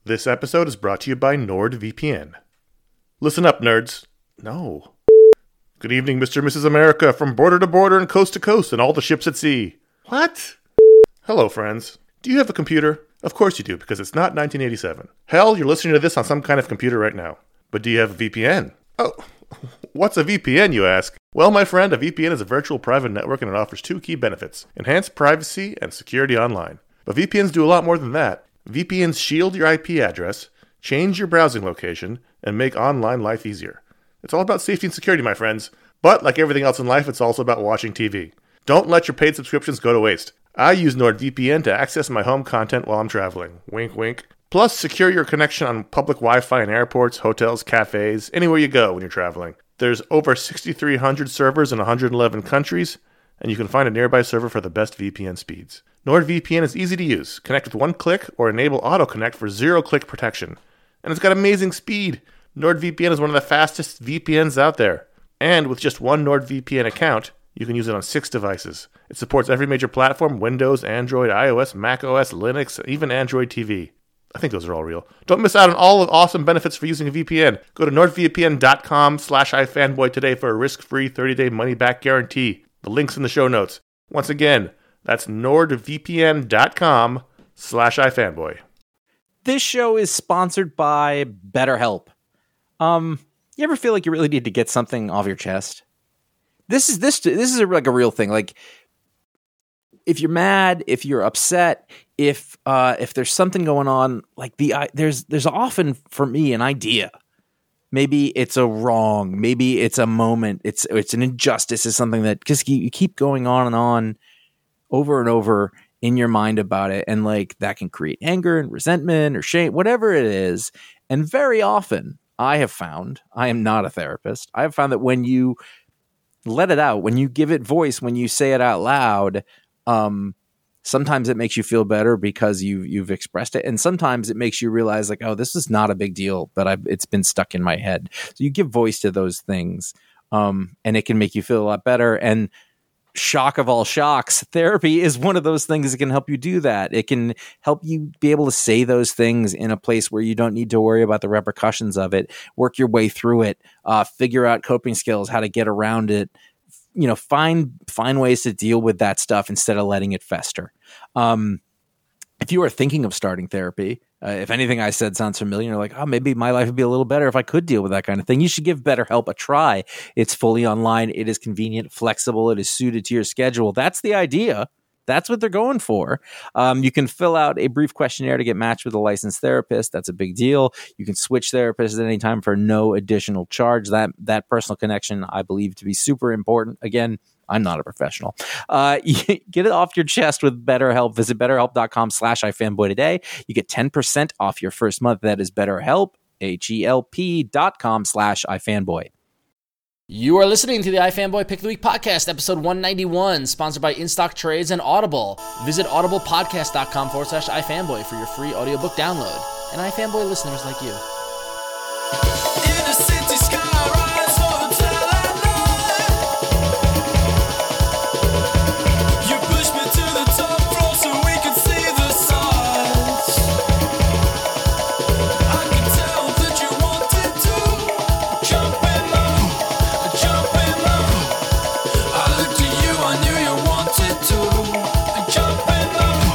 This episode is brought to you by NordVPN. Listen up, nerds. No. Good evening, Mr. and Mrs. America, from border to border and coast to coast and all the ships at sea. What? Hello, friends. Do you have a computer? Of course you do, because it's not 1987. Hell, you're listening to this on some kind of computer right now. But do you have a VPN? Oh, what's a VPN, you ask? Well, my friend, a VPN is a virtual private network and it offers two key benefits: enhanced privacy and security online. But VPNs do a lot more than that. VPNs shield your IP address, change your browsing location, and make online life easier. It's all about safety and security, my friends. But like everything else in life, it's also about watching TV. Don't let your paid subscriptions go to waste. I use NordVPN to access my home content while I'm traveling. Wink, wink. Plus, secure your connection on public Wi-Fi in airports, hotels, cafes, anywhere you go when you're traveling. There's over 6,300 servers in 111 countries, and you can find a nearby server for the best VPN speeds. NordVPN is easy to use. Connect with one click or enable auto-connect for zero-click protection. And it's got amazing speed. NordVPN is one of the fastest VPNs out there. And with just one NordVPN account, you can use it on 6 devices. It supports every major platform: Windows, Android, iOS, macOS, Linux, even Android TV. I think those are all real. Don't miss out on all the awesome benefits for using a VPN. Go to nordvpn.com/ifanboy today for a risk-free 30-day money-back guarantee. The link's in the show notes. Once again, that's nordvpn.com/ifanboy. This show is sponsored by BetterHelp. You ever feel like you really need to get something off your chest? This is like a real thing. Like, if you're mad, if you're upset, if there's something going on, like there's often for me an idea. Maybe it's a wrong, maybe it's a moment, it's an injustice, is something that just you keep going on and on over and over in your mind about it, and like that can create anger and resentment or shame, whatever it is. And very often, I have found, I am not a therapist, I have found that when you let it out, when you give it voice, when you say it out loud, sometimes it makes you feel better because you've expressed it, and sometimes it makes you realize like, oh, this is not a big deal, but it's been stuck in my head. So you give voice to those things, and it can make you feel a lot better. And shock of all shocks, therapy is one of those things that can help you do that. It can help you be able to say those things in a place where you don't need to worry about the repercussions of it, work your way through it, figure out coping skills, how to get around it, find ways to deal with that stuff instead of letting it fester. If you are thinking of starting therapy, if anything I said sounds familiar, you're like, oh, maybe my life would be a little better if I could deal with that kind of thing, you should give BetterHelp a try. It's fully online. It is convenient, flexible. It is suited to your schedule. That's the idea. That's what they're going for. You can fill out a brief questionnaire to get matched with a licensed therapist. That's a big deal. You can switch therapists at any time for no additional charge. That personal connection, I believe, to be super important. Again, I'm not a professional. Get it off your chest with BetterHelp. Visit BetterHelp.com/ifanboy today. You get 10% off your first month. That is BetterHelp, HELP.com/ifanboy. You are listening to the iFanboy Pick of the Week podcast, episode 191, sponsored by InStock Trades and Audible. Visit audiblepodcast.com/iFanboy for your free audiobook download. And iFanboy listeners like you. In the city sky, rise for the twilight night. You push me to the top floor so we can see the sights. I can tell that you wanted to jump in love. I looked at you, I knew you wanted to jump in love.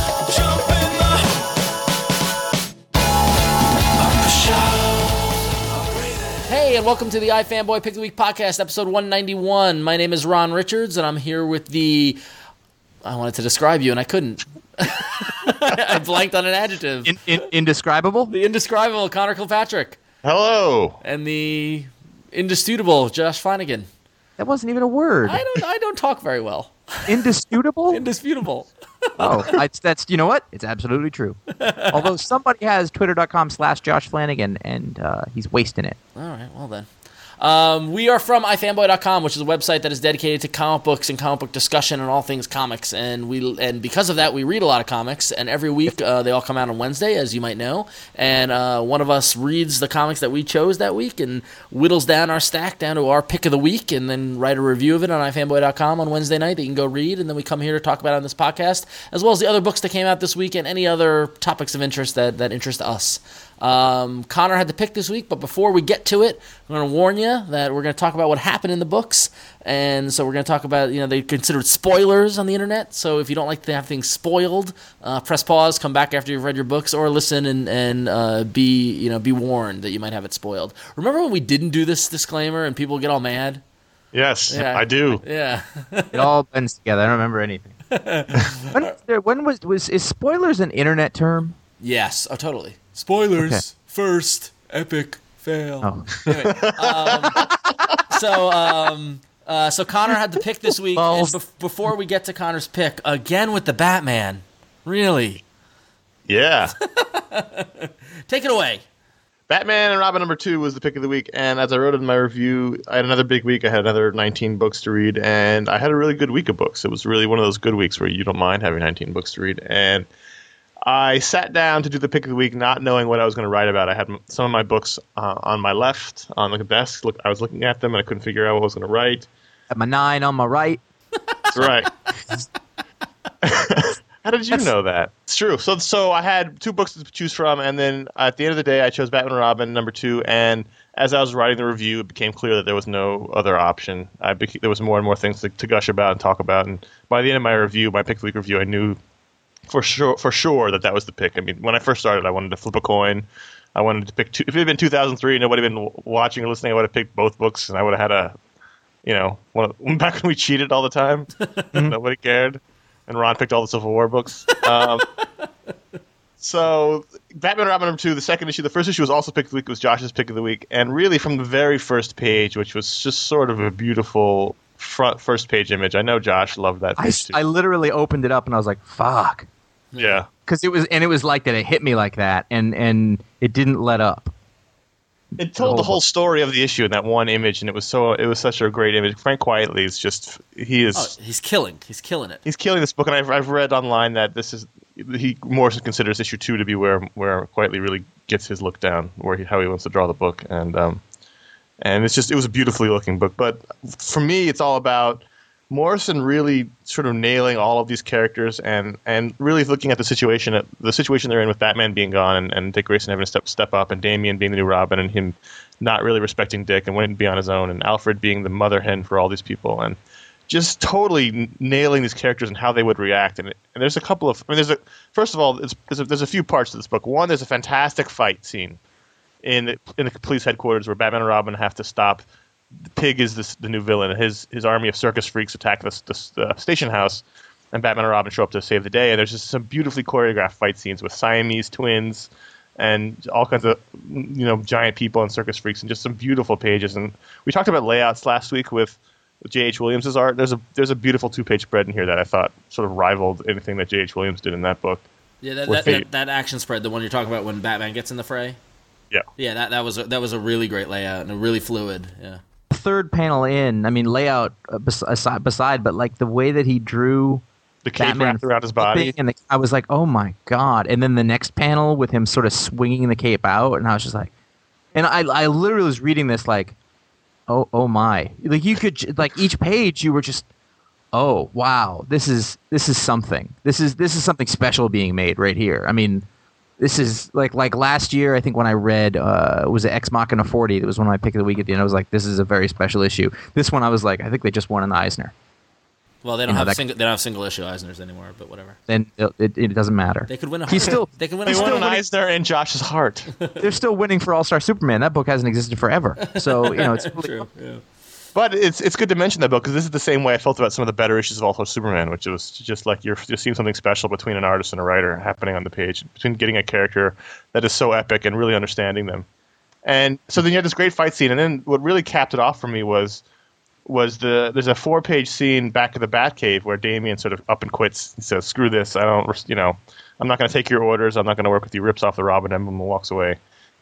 Hey, and welcome to the iFanboy Pick of the Week podcast, episode 191. My name is Ron Richards, and I'm here with I wanted to describe you, and I couldn't. I blanked on an adjective. Indescribable? The indescribable Connor Kilpatrick. Hello. And the indisputable Josh Flanagan. That wasn't even a word. I don't talk very well. Indisputable? Indisputable. Oh, that's you know what? It's absolutely true. Although somebody has twitter.com/Josh Flanagan, and he's wasting it. All right, well then. We are from ifanboy.com, which is a website that is dedicated to comic books and comic book discussion and all things comics. And because of that, we read a lot of comics. And every week, they all come out on Wednesday, as you might know. And one of us reads the comics that we chose that week and whittles down our stack down to our pick of the week, and then write a review of it on ifanboy.com on Wednesday night that you can go read. And then we come here to talk about it on this podcast, as well as the other books that came out this week and any other topics of interest that interest us. Connor had the pick this week, but before we get to it, I'm going to warn you that we're going to talk about what happened in the books, and so we're going to talk about, they considered spoilers on the internet, so if you don't like to have things spoiled, press pause, come back after you've read your books, or listen and be warned that you might have it spoiled. Remember when we didn't do this disclaimer and people get all mad? Yes, Yeah. I do. Yeah. It all blends together. I don't remember anything. When is spoilers an internet term? Yes. Oh, totally. Spoilers. Okay. First. Epic. Fail. Oh. Anyway, so Connor had the pick this week. And before we get to Connor's pick, again with the Batman. Really? Yeah. Take it away. Batman and Robin #2 was the pick of the week, and as I wrote in my review, I had another big week. I had another 19 books to read, and I had a really good week of books. It was really one of those good weeks where you don't mind having 19 books to read. And I sat down to do the pick of the week not knowing what I was going to write about. I had some of my books on my left on the desk. I was looking at them, and I couldn't figure out what I was going to write. At my 9 on my right. Right. How did you know that? It's true. So I had 2 books to choose from, and then at the end of the day, I chose Batman and Robin #2. And as I was writing the review, it became clear that there was no other option. There was more and more things to gush about and talk about. And by the end of my review, my pick of the week review, I knew for sure that was the pick. I mean, when I first started, I wanted to flip a coin. I wanted to pick 2. If it had been 2003, nobody had been watching or listening, I would have picked both books, and I would have had back when we cheated all the time, nobody cared. And Ron picked all the Civil War books. So Batman and Robin #2, the second issue. The first issue was also pick of the week. It was Josh's pick of the week. And really from the very first page, which was just sort of a beautiful first page image. I know Josh loved that page too. I literally opened it up and I was like, fuck. Yeah. Because it was like that. It hit me like that, and it didn't let up. It told the whole story of the issue in that one image, and it was such a great image. Frank Quitely is just He's killing it. He's killing this book, and I've read online that he Morrison considers issue 2 to be where Quitely really gets his look down, how he wants to draw the book, and it was a beautifully looking book. But for me, it's all about Morrison really sort of nailing all of these characters and really looking at the situation they're in with Batman being gone and Dick Grayson having to step up and Damian being the new Robin and him not really respecting Dick and wanting to be on his own and Alfred being the mother hen for all these people and just totally nailing these characters and how they would react. And there's a couple of first of all, there's a few parts to this book. One, there's a fantastic fight scene in the police headquarters where Batman and Robin have to stop. The Pig is the new villain. His army of circus freaks attack the station house, and Batman and Robin show up to save the day. And there's just some beautifully choreographed fight scenes with Siamese twins and all kinds of giant people and circus freaks, and just some beautiful pages. And we talked about layouts last week with J.H. Williams' art. There's a beautiful 2-page spread in here that I thought sort of rivaled anything that J.H. Williams did in that book. Yeah, that action spread, the one you're talking about when Batman gets in the fray. Yeah, that was a really great layout and really fluid. Yeah. Third panel in, I mean, layout beside, but like the way that he drew the cape Batman wrapped around his body, and I was like, oh my god! And then the next panel with him sort of swinging the cape out, and I was just like, and I literally was reading this like, oh my! Like you could like each page you were just, oh wow, this is something. This is something special being made right here. I mean. This is like last year, I think when I read, was it Ex Machina 40? That was one of my pick of the week at the end. I was like, this is a very special issue. This one, I was like, I think they just won an Eisner. Well, they don't have single issue Eisners anymore, but whatever. Then it doesn't matter. They could win a. They won an Eisner in Josh's heart. They're still winning for All-Star Superman. That book hasn't existed forever. So it's really true. Yeah. But it's good to mention that book because this is the same way I felt about some of the better issues of All-Star Superman, which was just like you're seeing something special between an artist and a writer happening on the page, between getting a character that is so epic and really understanding them. And so then you had this great fight scene, and then what really capped it off for me was there's a 4-page scene back at the Batcave where Damian sort of up and quits. He says, "Screw this! I'm not going to take your orders. I'm not going to work with you." Rips off the Robin emblem and walks away.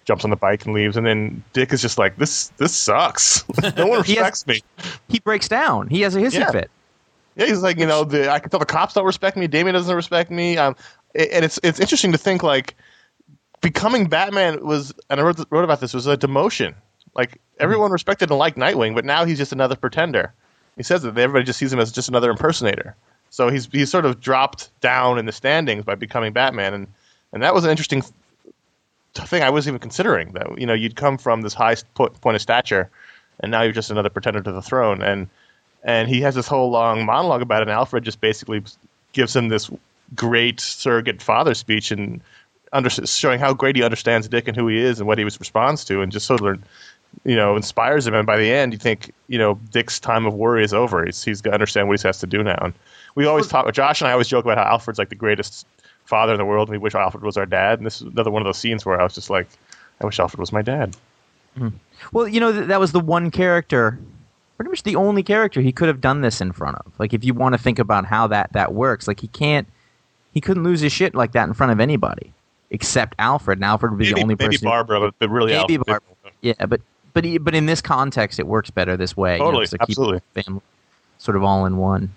jumps on the bike and leaves. And then Dick is just like, this sucks. No one respects me. He breaks down. He has a hissy Yeah. fit. Yeah, he's like, I can tell the cops don't respect me. Damien doesn't respect me. And it's interesting to think, like, becoming Batman was, and I wrote about this, was a demotion. Like, everyone respected and liked Nightwing, but now he's just another pretender. He says that everybody just sees him as just another impersonator. So he's sort of dropped down in the standings by becoming Batman, and that was an interesting thing I wasn't even considering. That you'd come from this high point of stature, and now you're just another pretender to the throne. And he has this whole long monologue about it, and Alfred just basically gives him this great surrogate father speech and showing how great he understands Dick and who he is and what he responds to, and just sort of inspires him. And by the end, you think Dick's time of worry is over. He's got to understand what he has to do now. And we always talk. Josh and I always joke about how Alfred's like the greatest father in the world, and we wish Alfred was our dad. And this is another one of those scenes where I was just like, I wish Alfred was my dad. Well, that was the one character, pretty much the only character he could have done this in front of. Like, if you want to think about how that works, like he couldn't lose his shit like that in front of anybody except Alfred. And Alfred would be the only person. Maybe Barbara, but really maybe Alfred. Barbara. Yeah, but in this context, it works better this way. Totally, to keep absolutely. the family sort of all in one.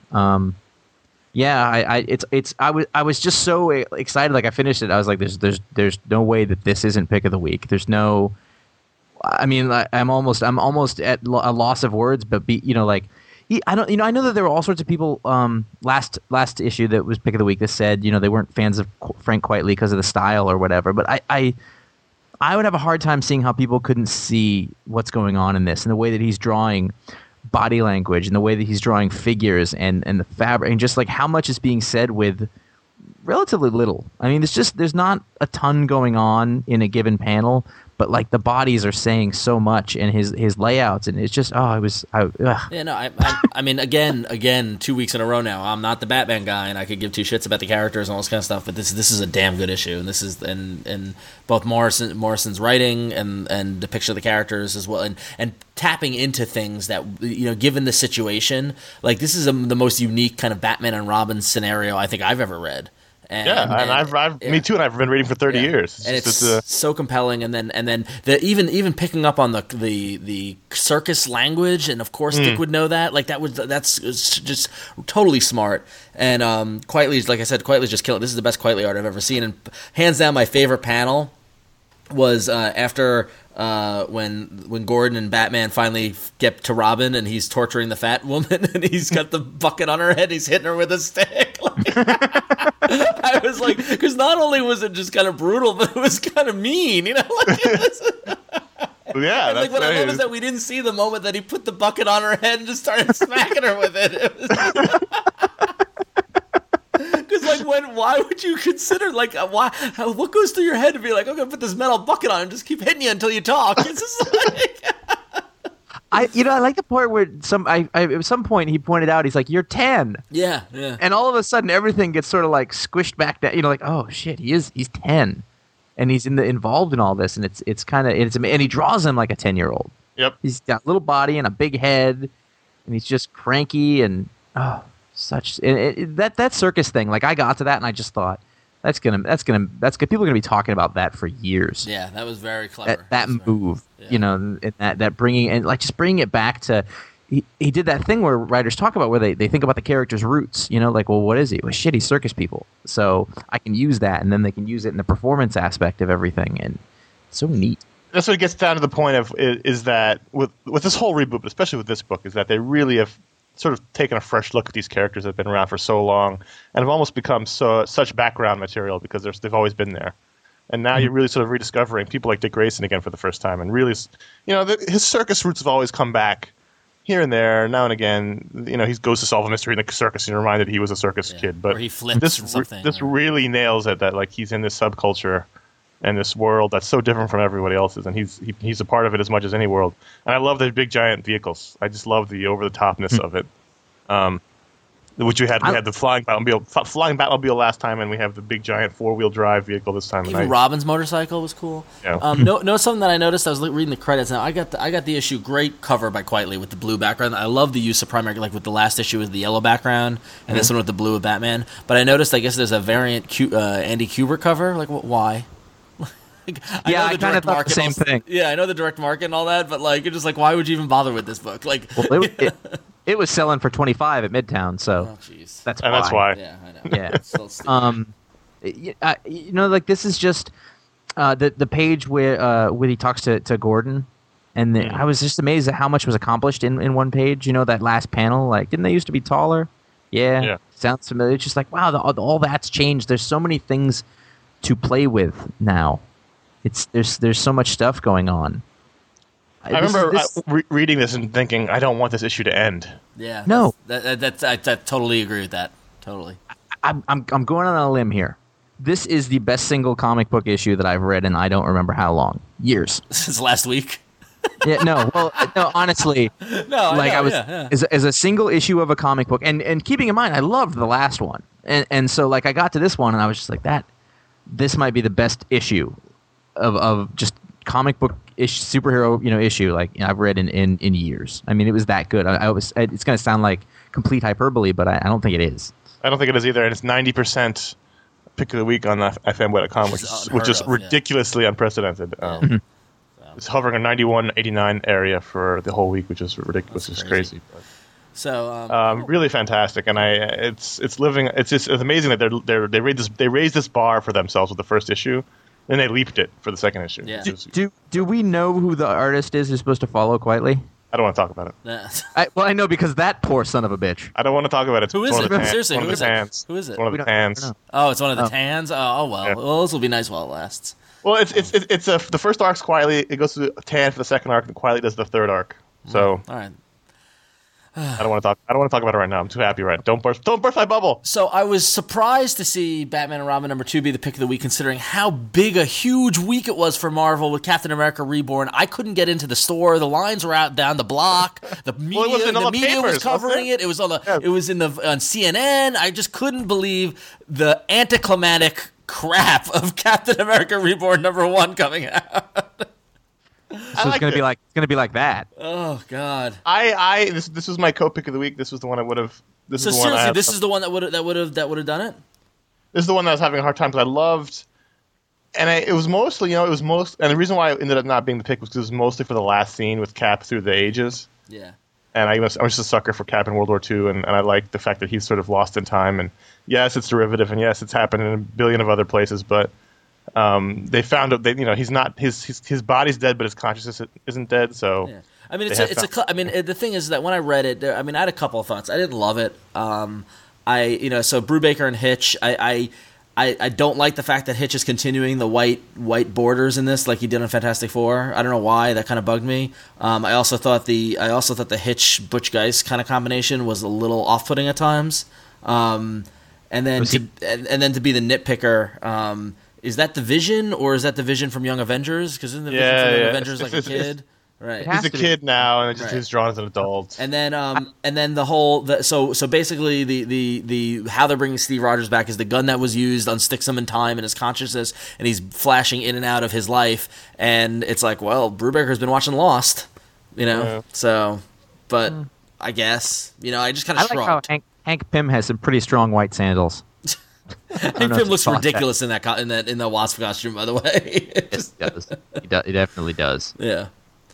Yeah, I was just so excited. Like, I finished it. I was like, there's no way that this isn't pick of the week. There's no. I mean, I'm almost at a loss of words. But I know that there were all sorts of people. Last issue that was pick of the week that said they weren't fans of Frank Quitely because of the style or whatever. But I would have a hard time seeing how people couldn't see what's going on in this and the way that he's drawing body language and the way that he's drawing figures and the fabric and just like how much is being said with relatively little. I mean, there's not a ton going on in a given panel, but like the bodies are saying so much and his layouts, and it's just Yeah, no, I mean, again, 2 weeks in a row now. I'm not the Batman guy, and I could give two shits about the characters and all this kind of stuff. But this is a damn good issue, and this is and both Morrison's writing and depiction of the characters as well, and tapping into things that given the situation, like this is the most unique kind of Batman and Robin scenario I think I've ever read. Me too, and I've been reading for 30 years. And it's so compelling, and then even picking up on the circus language, and of course Dick would know that. Like that's just totally smart. And Quitely's, like I said, Quitely's just killing. This is the best Quitely art I've ever seen, and hands down my favorite panel was after when Gordon and Batman finally get to Robin, and he's torturing the fat woman, and he's got the bucket on her head, he's hitting her with a stick. I was like, because not only was it just kind of brutal, but it was kind of mean, Like, yeah, and like what I love is that we didn't see the moment that he put the bucket on her head and just started smacking her with it. Because why would you consider what goes through your head to be like, I'm gonna put this metal bucket on and just keep hitting you until you talk? It's just like. I like the part where at some point he pointed out, he's like, "You're 10." Yeah. And all of a sudden everything gets sort of like squished back down. Like, oh shit, he's 10, and he's involved in all this, and it's kind of and he draws him like a 10-year-old. Yep. He's got a little body and a big head, and he's just cranky and that circus thing. Like, I got to that and I just thought that's gonna people are gonna be talking about that for years. Yeah, that was very clever. That move, and that bringing and like just bringing it back to. He did that thing where writers talk about where they think about the character's roots. Like, well, what is he? Well, shit, he's circus people. So I can use that, and then they can use it in the performance aspect of everything, and it's so neat. That's what it gets down to the point of is that with this whole reboot, but especially with this book, is that they really have sort of taken a fresh look at these characters that have been around for so long and have almost become such background material because they've always been there. And now you're really sort of rediscovering people like Dick Grayson again for the first time, and really, his circus roots have always come back here and there, now and again. He goes to solve a mystery in the circus, and you're reminded he was a circus kid. But or he flips or something. This really nails it, that like he's in this subculture and this world that's so different from everybody else's, and he's a part of it as much as any world. And I love the big giant vehicles. I just love the over the topness of it. Which we had the flying Batmobile last time, and we have the big giant 4-wheel drive vehicle this time. Even Robin's motorcycle was cool. Yeah. No, something that I noticed. I was reading the credits now. I got the issue. Great cover by Quitely with the blue background. I love the use of primary, like with the last issue with the yellow background, and this one with the blue of Batman. But I noticed, I guess there's a variant Andy Kubert cover. Like, why? Yeah, I the kinda direct thought the market same also- thing. Yeah, I know the direct market and all that, but like, you're just like, why would you even bother with this book? Like, Well, it was selling for 25 at Midtown, so oh jeez. that's And that's why. Yeah, I know. Yeah. It's still stupid. Like this is just the page where he talks to Gordon, and I was just amazed at how much was accomplished in one page. You know, that last panel, like, didn't they used to be taller? Yeah. Sounds familiar. It's just like, wow, all that's changed. There's so many things to play with now. There's so much stuff going on. I remember reading this and thinking, I don't want this issue to end. Yeah. No. I totally agree with that. Totally. I'm going on a limb here. This is the best single comic book issue that I've read in I don't remember how long. Years. Since last week. Yeah, no, honestly, No, like I know, I was yeah. as a single issue of a comic book, and keeping in mind I loved the last one, and so like I got to this one and I was just like this might be the best issue of just comic book superhero issue like I've read in years. I mean, it was that good. It's going to sound like complete hyperbole, but I don't think it is. I don't think it is either, and it's 90% pick of the week on FMboy.com, which is ridiculously unprecedented. It's hovering a 91, 89 area for the whole week, which is ridiculous. It's crazy. So Really fantastic, and it's amazing that they raised this bar for themselves with the first issue, and they leaped it for the second issue. Yeah. Do we know who the artist is who's supposed to follow Quietly? I don't want to talk about it. yeah. I know, because that poor son of a bitch. I don't want to talk about it. Who is One it? of the tans. Seriously, One who of is the it? tans. Who is it? One of the tans. don't know. Oh, it's one of the tans. Oh well. Yeah. Well, this will be nice while it lasts. Well, the first arc's quietly. It goes to tan for the second arc, and quietly does the third arc. So All right. I don't want to talk about it right now. I'm too happy right. Don't burst my bubble. So I was surprised to see Batman and Robin #2 be the pick of the week, considering how big a huge week it was for Marvel with Captain America Reborn. I couldn't get into the store; the lines were out down the block. The media, it was in all the the media was papers, covering wasn't it. It was on It was on CNN. I just couldn't believe the anticlimactic crap of Captain America Reborn #1 coming out. So it's going to be like that. Oh God! This was my co-pick of the week. This was the one I would have. So seriously, this is the one that would have done it. This is the one that I was having a hard time because I loved, and it was mostly, and the reason why it ended up not being the pick was because it was mostly for the last scene with Cap through the ages. Yeah. And I'm just a sucker for Cap in World War II, and I like the fact that he's sort of lost in time. And yes, it's derivative, and yes, it's happened in a billion of other places, but they found out that he's not his body's dead, but his consciousness isn't dead. So Yeah. I mean, the thing is that when I read it, I had a couple of thoughts. I didn't love it. So Brubaker and Hitch, I don't like the fact that Hitch is continuing the white borders in this like he did on Fantastic Four. I don't know why, that kind of bugged me. I also thought the Hitch Butch Geist kind of combination was a little off-putting at times. And then to be the nitpicker, is that the Vision or is that the Vision from Young Avengers? Because isn't the Vision from Young Avengers like a kid? Right. he's a kid now, and he's drawn as an adult. And then the whole so basically the how they're bringing Steve Rogers back is the gun that was used unsticks him in time in his consciousness, and he's flashing in and out of his life, and it's like, well, Brubaker's been watching Lost, So, but I guess I just kind of I like how Hank Pym has some pretty strong white sandals. Hank Pym looks ridiculous in the Wasp costume, by the way. Yes, he does. He definitely does. Yeah.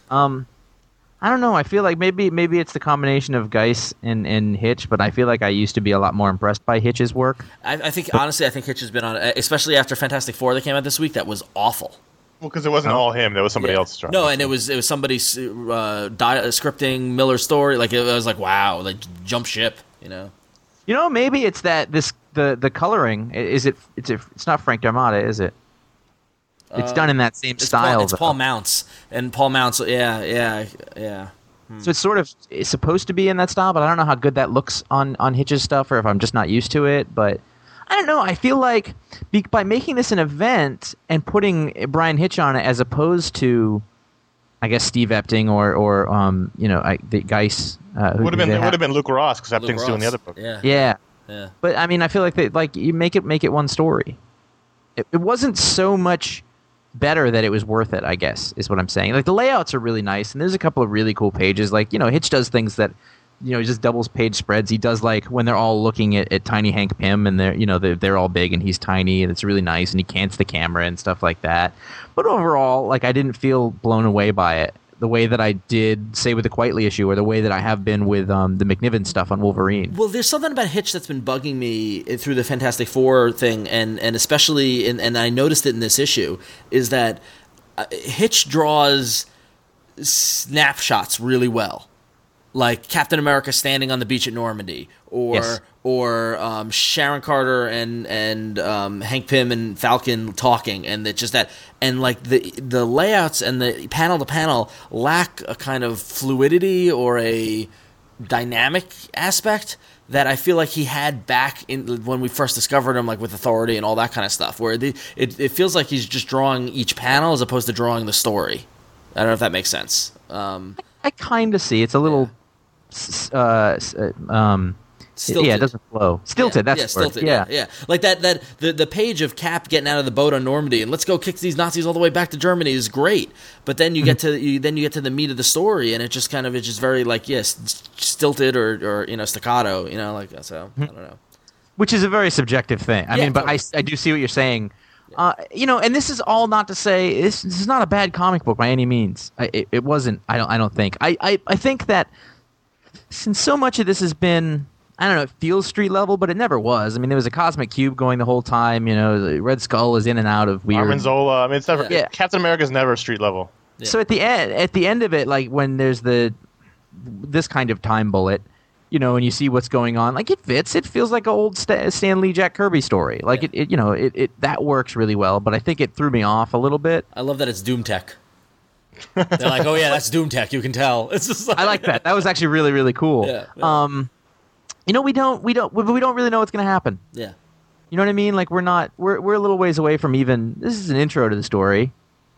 I don't know. I feel like maybe it's the combination of Geis and Hitch, but I feel like I used to be a lot more impressed by Hitch's work. I think Hitch has been on, especially after Fantastic Four that came out this week. That was awful. Well, because it wasn't all him; there was somebody else drawing. No, and it was somebody scripting Miller's story. Like it was like, wow, like jump ship. Maybe it's that the coloring it's not Frank D'Armata, is it? It's done in that same style. It's Paul Mounts, and Paul Mounts. Yeah. So it's supposed to be in that style, but I don't know how good that looks on Hitch's stuff, or if I'm just not used to it. But I don't know. I feel like by making this an event and putting Brian Hitch on it, as opposed to, I guess, Steve Epting or the Geis. Would have been Luke Ross, because Epting's doing the other book. Yeah. But I mean, I feel like you make it one story. It wasn't so much better that it was worth it, I guess, is what I'm saying. Like, the layouts are really nice, and there's a couple of really cool pages. Like, Hitch does things that he just doubles page spreads. He does like when they're all looking at tiny Hank Pym and they're all big and he's tiny and it's really nice and he cants the camera and stuff like that. But overall, like I didn't feel blown away by it the way that I did, say, with the Quitely issue or the way that I have been with the McNiven stuff on Wolverine. Well, there's something about Hitch that's been bugging me through the Fantastic Four thing, and especially, and I noticed it in this issue, is that Hitch draws snapshots really well. Like Captain America standing on the beach at Normandy, or Yes. Sharon Carter and Hank Pym and Falcon talking, and that just that, and like the layouts and the panel to panel lack a kind of fluidity or a dynamic aspect that I feel like he had back in when we first discovered him, like with Authority and all that kind of stuff, where it feels like he's just drawing each panel as opposed to drawing the story. I don't know if that makes sense. I kind of see it's a little. Stilted. Yeah, it doesn't flow. Stilted. That's the word. stilted. Yeah. Like that the page of Cap getting out of the boat on Normandy and let's go kick these Nazis all the way back to Germany is great. But then you get to the meat of the story and it's just very like stilted or staccato. Like so. I don't know. Which is a very subjective thing. I mean, but I do see what you're saying. And this is all not to say this is not a bad comic book by any means. It wasn't. I don't think. I think that since so much of this has been, I don't know, it feels street level, but it never was. I mean, there was a Cosmic Cube going the whole time. The Red Skull is in and out of weird. Armin Zola. I mean, it's never. Yeah. Captain America's never street level. Yeah. So at the end of it, like when there's this kind of time bullet, and you see what's going on, like it fits. It feels like an old Stan Lee, Jack Kirby story. Like it that works really well. But I think it threw me off a little bit. I love that it's Doom Tech. They're like, oh yeah, that's Doom Tech. You can tell. It's just like, I like that. That was actually really, really cool. Yeah. We don't really know what's going to happen. Yeah. You know what I mean? Like we're a little ways away from even. This is an intro to the story.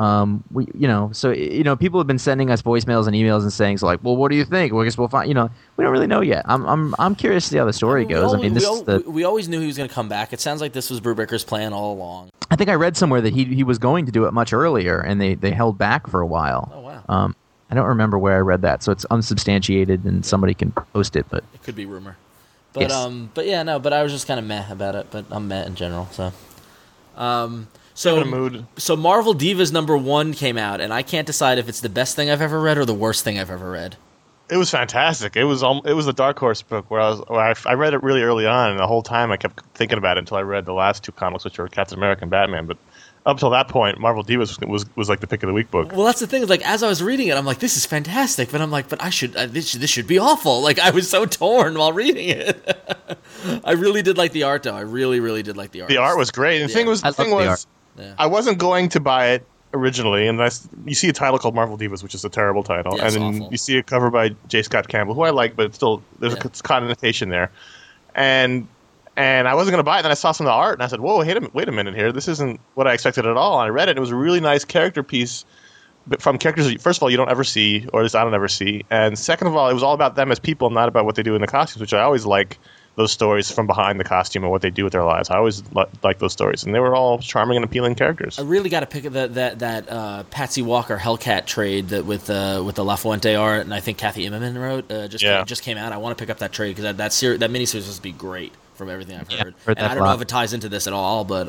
People have been sending us voicemails and emails and saying, so like, well, what do you think? Well, I guess we'll find. We don't really know yet. I'm curious to see how the story goes. We always knew he was going to come back. It sounds like this was Brubaker's plan all along. I think I read somewhere that he was going to do it much earlier, and they held back for a while. Oh wow. I don't remember where I read that, so it's unsubstantiated, and somebody can post it. But It could be rumor. But Yes. but I was just kind of meh about it. But I'm meh in general. So, In a mood. So Marvel Divas #1 came out, and I can't decide if it's the best thing I've ever read or the worst thing I've ever read. It was fantastic. It was a Dark Horse book where I read it really early on, and the whole time I kept thinking about it until I read the last two comics, which were Captain America and Batman. But up till that point, Marvel Divas was like the pick of the week book. Well, that's the thing. Is like as I was reading it, I'm like, this is fantastic. But I'm like, but this should be awful. Like I was so torn while reading it. I really did like the art, though. I really, really did like the art. The art was great. And the thing was, Yeah. I wasn't going to buy it originally, and you see a title called Marvel Divas, which is a terrible title, Yeah, and it's then awful. you see a cover by J. Scott Campbell, who I like, but it's still there's a connotation there, and I wasn't going to buy it. Then I saw some of the art, and I said, "Whoa, wait a minute here! This isn't what I expected at all." And I read it; and it was a really nice character piece, but from characters that, first of all, you don't ever see, or at least I don't ever see, and second of all, it was all about them as people, not about what they do in the costumes, which I always like. Those stories from behind the costume and what they do with their lives. I always like those stories, and they were all charming and appealing characters. I really got to pick that Patsy Walker Hellcat trade with the La Fuente art, and I think Kathy Immerman wrote just came out. I want to pick up that trade because that miniseries is supposed to be great from everything I've heard. heard And that I don't a know lot. if it ties into this at all, but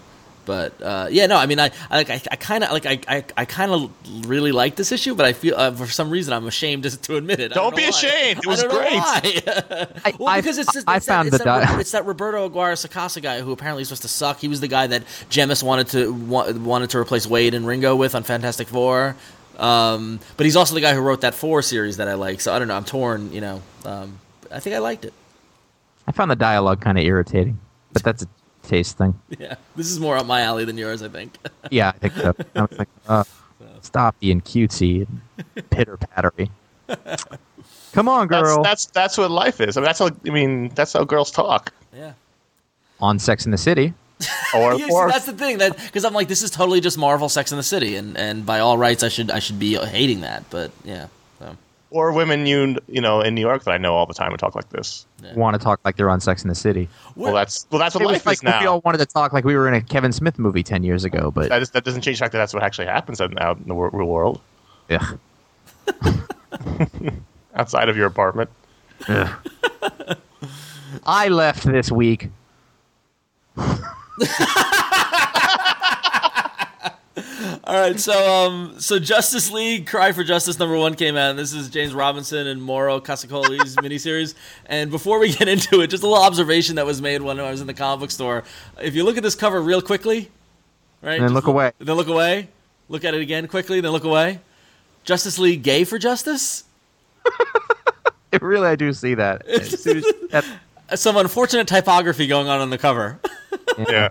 I mean, I kind of really like this issue, but I feel for some reason I'm ashamed to admit it. Don't be ashamed. It was great. Well, because it's that Roberto Aguirre Sacasa guy who apparently is supposed to suck. He was the guy that Jemis wanted to replace Wade and Ringo with on Fantastic Four. But he's also the guy who wrote that 4 series that I like. So I don't know. I'm torn. I think I liked it. I found the dialogue kind of irritating, but that's a taste thing. Yeah, this is more up my alley than yours, I think. Yeah, I think so. I was like, stop being cutesy and pitter pattery. Come on, girl. That's what life is. I mean, that's how girls talk. Yeah. On Sex in the City. Or, Yeah, see, that's the thing, because I'm like, this is totally just Marvel Sex in the City, and by all rights, I should be hating that, but yeah. So. or women in New York that I know all the time who talk like this. Want to talk like they're on Sex in the City. Well, that's what It was life like is now. we all wanted to talk like we were in a Kevin Smith movie 10 years ago, but That doesn't change the fact that that's what actually happens out in the real world, ugh. outside of your apartment. I left this week. All right, so Justice League Cry for Justice #1 came out, and this is James Robinson and Mauro Casacoli's miniseries. And before we get into it, just a little observation that was made when I was in the comic book store. If you look at this cover real quickly, right? And then look away. Then look away. Look at it again quickly, then look away. Justice League Gay for Justice? Really, I do see that. As soon as- Some unfortunate typography going on the cover. Yeah.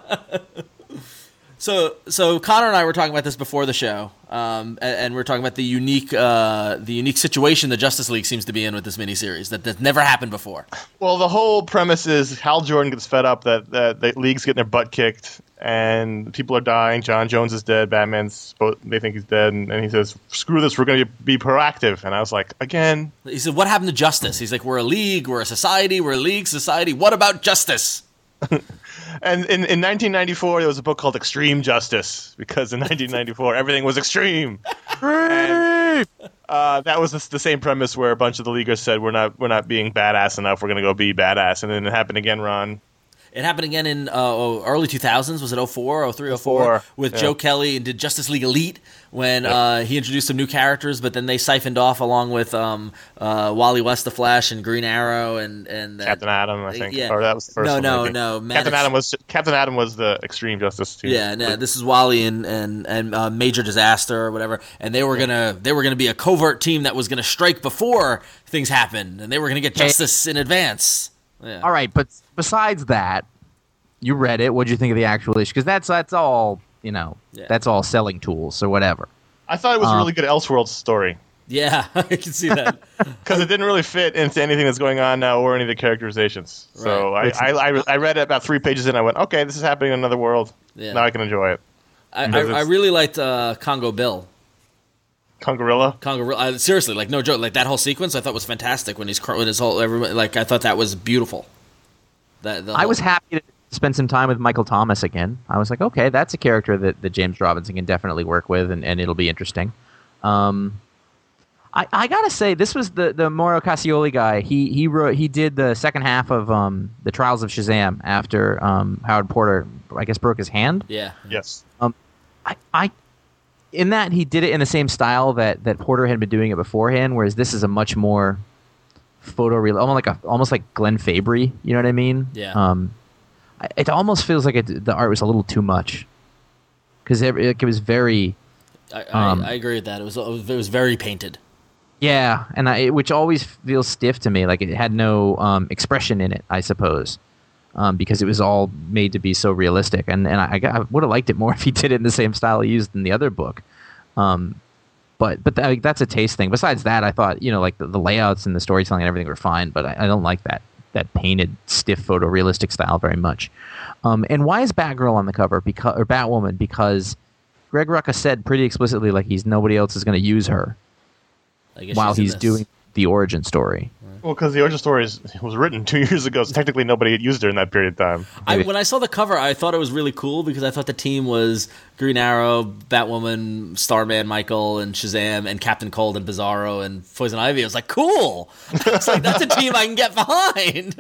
So Connor and I were talking about this before the show, and we're talking about the unique situation the Justice League seems to be in with this miniseries that never happened before. Well, the whole premise is Hal Jordan gets fed up that the League's getting their butt kicked and people are dying. John Jones is dead. They think he's dead, and he says, "Screw this, we're going to be proactive." And I was like, again. He said, "What happened to justice?" He's like, "We're a league, we're a society, we're a league, society. What about justice?" And in 1994, there was a book called Extreme Justice, because in 1994, everything was extreme. And, that was the same premise where a bunch of the Leaguers said, we're not being badass enough, we're going to go be badass. And then it happened again, Ron. It happened again in early 2000s. Was it 04, 03, 04? With Joe Kelly and did Justice League Elite when he introduced some new characters, but then they siphoned off along with Wally West, the Flash, and Green Arrow and Captain Atom, I think. Yeah. Or that was the first one. No. Captain Atom was the Extreme Justice too. Yeah, no, this is Wally and Major Disaster or whatever, and they were gonna be a covert team that was gonna strike before things happened, and they were gonna get justice in advance. Yeah. All right, but besides that, you read it. What'd you think of the actual issue? Because that's all, that's all selling tools or whatever. I thought it was a really good Elseworlds story. Yeah, I can see that. Because it didn't really fit into anything that's going on now or any of the characterizations. So I read it about 3 pages in. I went, okay, this is happening in another world. Yeah. Now I can enjoy it. I really liked Congo Bill. Congo Seriously, like no joke, like that whole sequence I thought was fantastic when his whole everybody, like I thought that was beautiful. I was happy to spend some time with Michael Thomas again. I was like, okay, that's a character that James Robinson can definitely work with, and it'll be interesting. I gotta say, this was the Mauro Cassioli guy. He did the second half of the Trials of Shazam after Howard Porter, I guess, broke his hand. Yeah. Yes. I in that he did it in the same style that Porter had been doing it beforehand, whereas this is a much more photoreal, almost like Glenn Fabry. You know what I mean? Yeah. It almost feels like the art was a little too much because it was very. I agree with that. It was very painted. Yeah, and which always feels stiff to me. Like it had no expression in it, I suppose. Because it was all made to be so realistic, and I would have liked it more if he did it in the same style he used in the other book. But that's a taste thing. Besides that, I thought like the layouts and the storytelling and everything were fine, but I don't like that painted, stiff, photorealistic style very much. And why is Batgirl on the cover? Or Batwoman? Because Greg Rucka said pretty explicitly like nobody else is going to use her while he's doing the origin story. Well, because the origin story was written 2 years ago, so technically nobody had used her in that period of time. When I saw the cover, I thought it was really cool because I thought the team was Green Arrow, Batwoman, Starman, Michael, and Shazam, and Captain Cold, and Bizarro, and Poison Ivy. I was like, cool! It's like, that's a team I can get behind!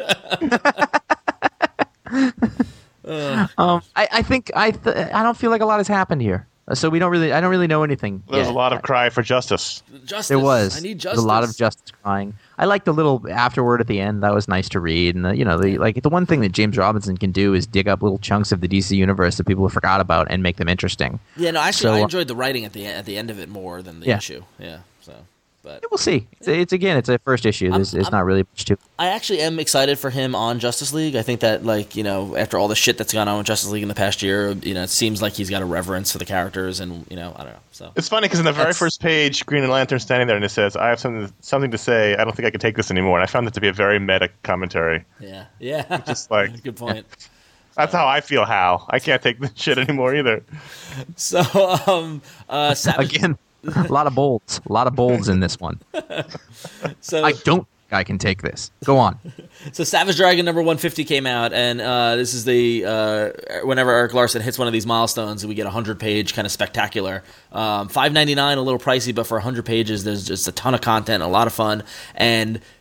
I don't feel like a lot has happened here. So I don't really know anything. There's yet. a lot of cry for justice. Justice. There was. I need There's justice. a lot of justice crying. I like the little afterword at the end. That was nice to read. And the one thing that James Robinson can do is dig up little chunks of the DC universe that people have forgot about and make them interesting. Yeah, no, actually, I enjoyed the writing at the end of it more than the issue. Yeah, so. But we'll see. It's a first issue. It's not really much to. I actually am excited for him on Justice League. I think that after all the shit that's gone on with Justice League in the past year, it seems like he's got a reverence for the characters, and I don't know. So it's funny because in the very first page, Green Lantern's standing there and it says, "I have something to say. I don't think I can take this anymore." And I found that to be a very meta commentary. Yeah. Just like Good point. That's how I feel, Hal. I can't take this shit anymore either. So, Savage. Again. A lot of bolds in this one. So I don't think I can take this. Go on. So Savage Dragon number 150 came out, and this is whenever Eric Larson hits one of these milestones, we get a 100-page kind of spectacular. $5.99, a little pricey, but for 100 pages, there's just a ton of content, a lot of fun, and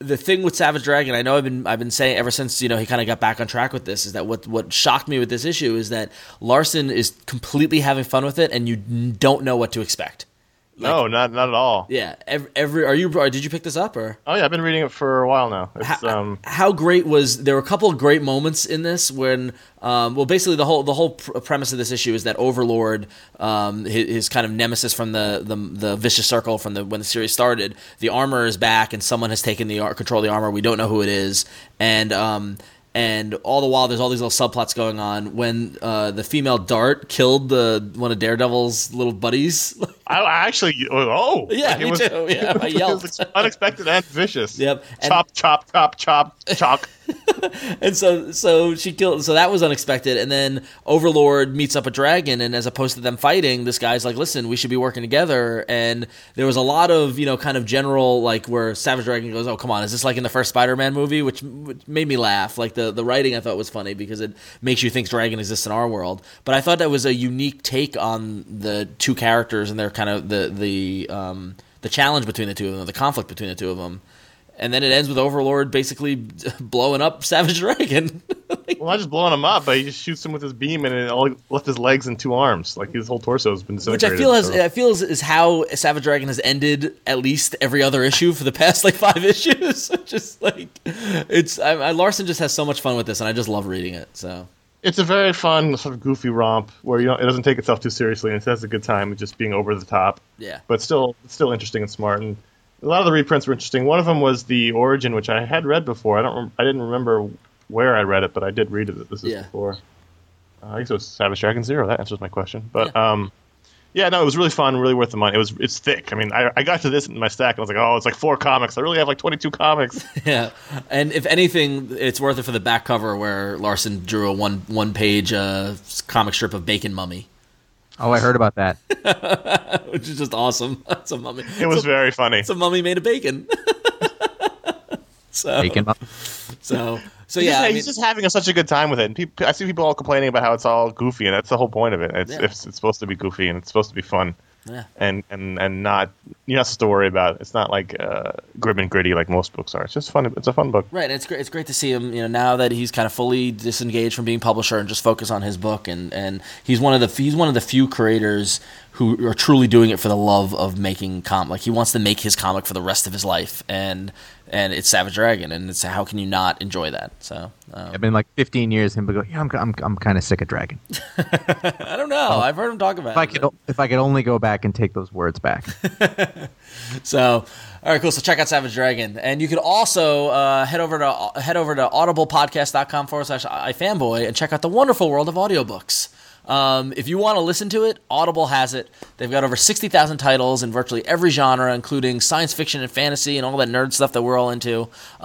the thing with Savage Dragon, I know I've been saying ever since he kind of got back on track with this, is that what shocked me with this issue is that Larson is completely having fun with it, and you don't know what to expect. No, not at all. Yeah, did you pick this up or? Oh yeah, I've been reading it for a while now. It's, How great was there? Were a couple of great moments in this when, basically the whole premise of this issue is that Overlord, his kind of nemesis from the vicious circle from when the series started, the armor is back and someone has taken control of the armor. We don't know who it is, and all the while there's all these little subplots going on. When the female Dart killed one of Daredevil's little buddies. I actually, Yeah, me too. Yeah, I yelled. It was unexpected and vicious. Yep. Chop, chop, chop, chop, chalk. And so she killed. So that was unexpected. And then Overlord meets up a dragon, and as opposed to them fighting, this guy's like, "Listen, we should be working together." And there was a lot of kind of general where Savage Dragon goes, "Oh, come on, is this like in the first Spider-Man movie?" Which made me laugh. Like the writing I thought was funny because it makes you think dragon exists in our world. But I thought that was a unique take on the two characters and their kind of the challenge between the two of them, the conflict between the two of them. And then it ends with Overlord basically blowing up Savage Dragon. Well, not just blowing him up, but he just shoots him with his beam, and it only left his legs and 2 arms. Like his whole torso has been Which disintegrated. I feel is how Savage Dragon has ended at least every other issue for the past 5 issues. Just Larson just has so much fun with this, and I just love reading it. So It's a very fun, sort of goofy romp where it doesn't take itself too seriously, and it has a good time with just being over the top. Yeah. But still interesting and smart. And a lot of the reprints were interesting. One of them was the Origin, which I had read before. I didn't remember where I read it, but I did read it. This is before. I guess it was Savage Dragon Zero. That answers my question. But it was really fun, really worth the money. It's thick. I mean, I got to this in my stack, and I was like, oh, it's 4 comics. I really have 22 comics. Yeah, and if anything, it's worth it for the back cover where Larson drew a one page comic strip of Bacon Mummy. Oh, I heard about that. Which is just awesome. It's a mummy. It was very funny. It's a mummy made of bacon. Bacon. So yeah, he's just having such a good time with it. And I see people all complaining about how it's all goofy, and that's the whole point of it. It's supposed to be goofy and it's supposed to be fun. Yeah. And not, you're not supposed to worry about it. It's not like grim and gritty like most books are. It's just fun. It's a fun book. Right. It's great. It's great to see him. Now that he's kind of fully disengaged from being publisher and just focus on his book. And he's one of the few creators who are truly doing it for the love of making comic. Like he wants to make his comic for the rest of his life. And it's Savage Dragon, and it's how can you not enjoy that? So I've been 15 years, and go, yeah, I'm kind of sick of Dragon. I don't know. I've heard him talk about it. If I could only go back and take those words back. So, all right, cool. So check out Savage Dragon, and you could also head over to audiblepodcast.com/ifanboy and check out the wonderful world of audiobooks. If you want to listen to it, Audible has it. They've got over 60,000 titles in virtually every genre, including science fiction and fantasy and all that nerd stuff that we're all into.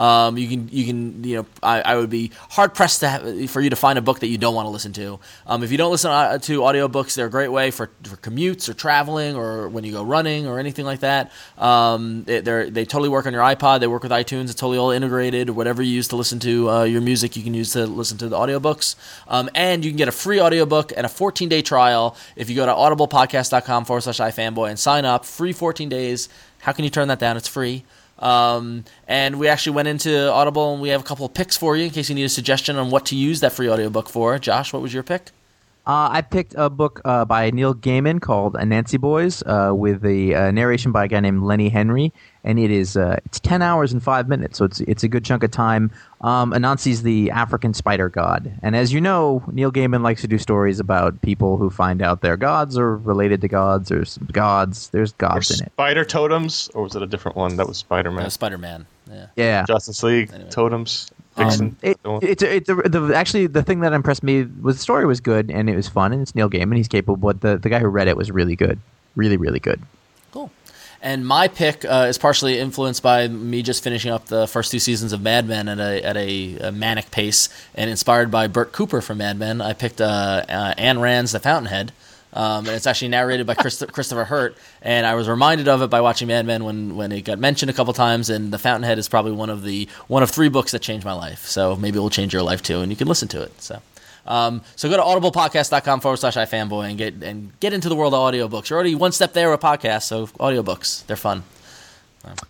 I would be hard pressed for you to find a book that you don't want to listen to. If you don't listen to audiobooks, they're a great way for commutes or traveling or when you go running or anything like that. They totally work on your iPod. They work with iTunes. It's totally all integrated. Whatever you use to listen to your music, you can use to listen to the audiobooks. And you can get a free audiobook and a 14-day trial if you go to audiblepodcast.com/ifanboy and sign up. Free 14 days. How can you turn that down? It's free. And we actually went into Audible, and we have a couple of picks for you in case you need a suggestion on what to use that free audiobook for. Josh, what was your pick? I picked a book by Neil Gaiman called Anansi Boys with the narration by a guy named Lenny Henry, and it's 10 hours and 5 minutes, so it's a good chunk of time. Anansi's the African spider god, and as you know, Neil Gaiman likes to do stories about people who find out they're gods or related to gods. There's gods in it. Spider totems, or was it a different one? That was Spider-Man. Spider-Man. Yeah. Justice League totems. Vixen. Actually, the thing that impressed me was the story was good and it was fun, and it's Neil Gaiman. He's capable, but the guy who read it was really good, really, really good. Cool. And my pick is partially influenced by me just finishing up the first 2 seasons of Mad Men at a manic pace, and inspired by Burt Cooper from Mad Men. I picked Ayn Rand's The Fountainhead. And it's actually narrated by Christopher Hurt, and I was reminded of it by watching Mad Men when it got mentioned a couple times. And The Fountainhead is probably one of 3 books that changed my life. So maybe it will change your life too, and you can listen to it. So go to audiblepodcast.com/ifanboy and get into the world of audiobooks. You're already one step there with podcasts, so audiobooks, they're fun.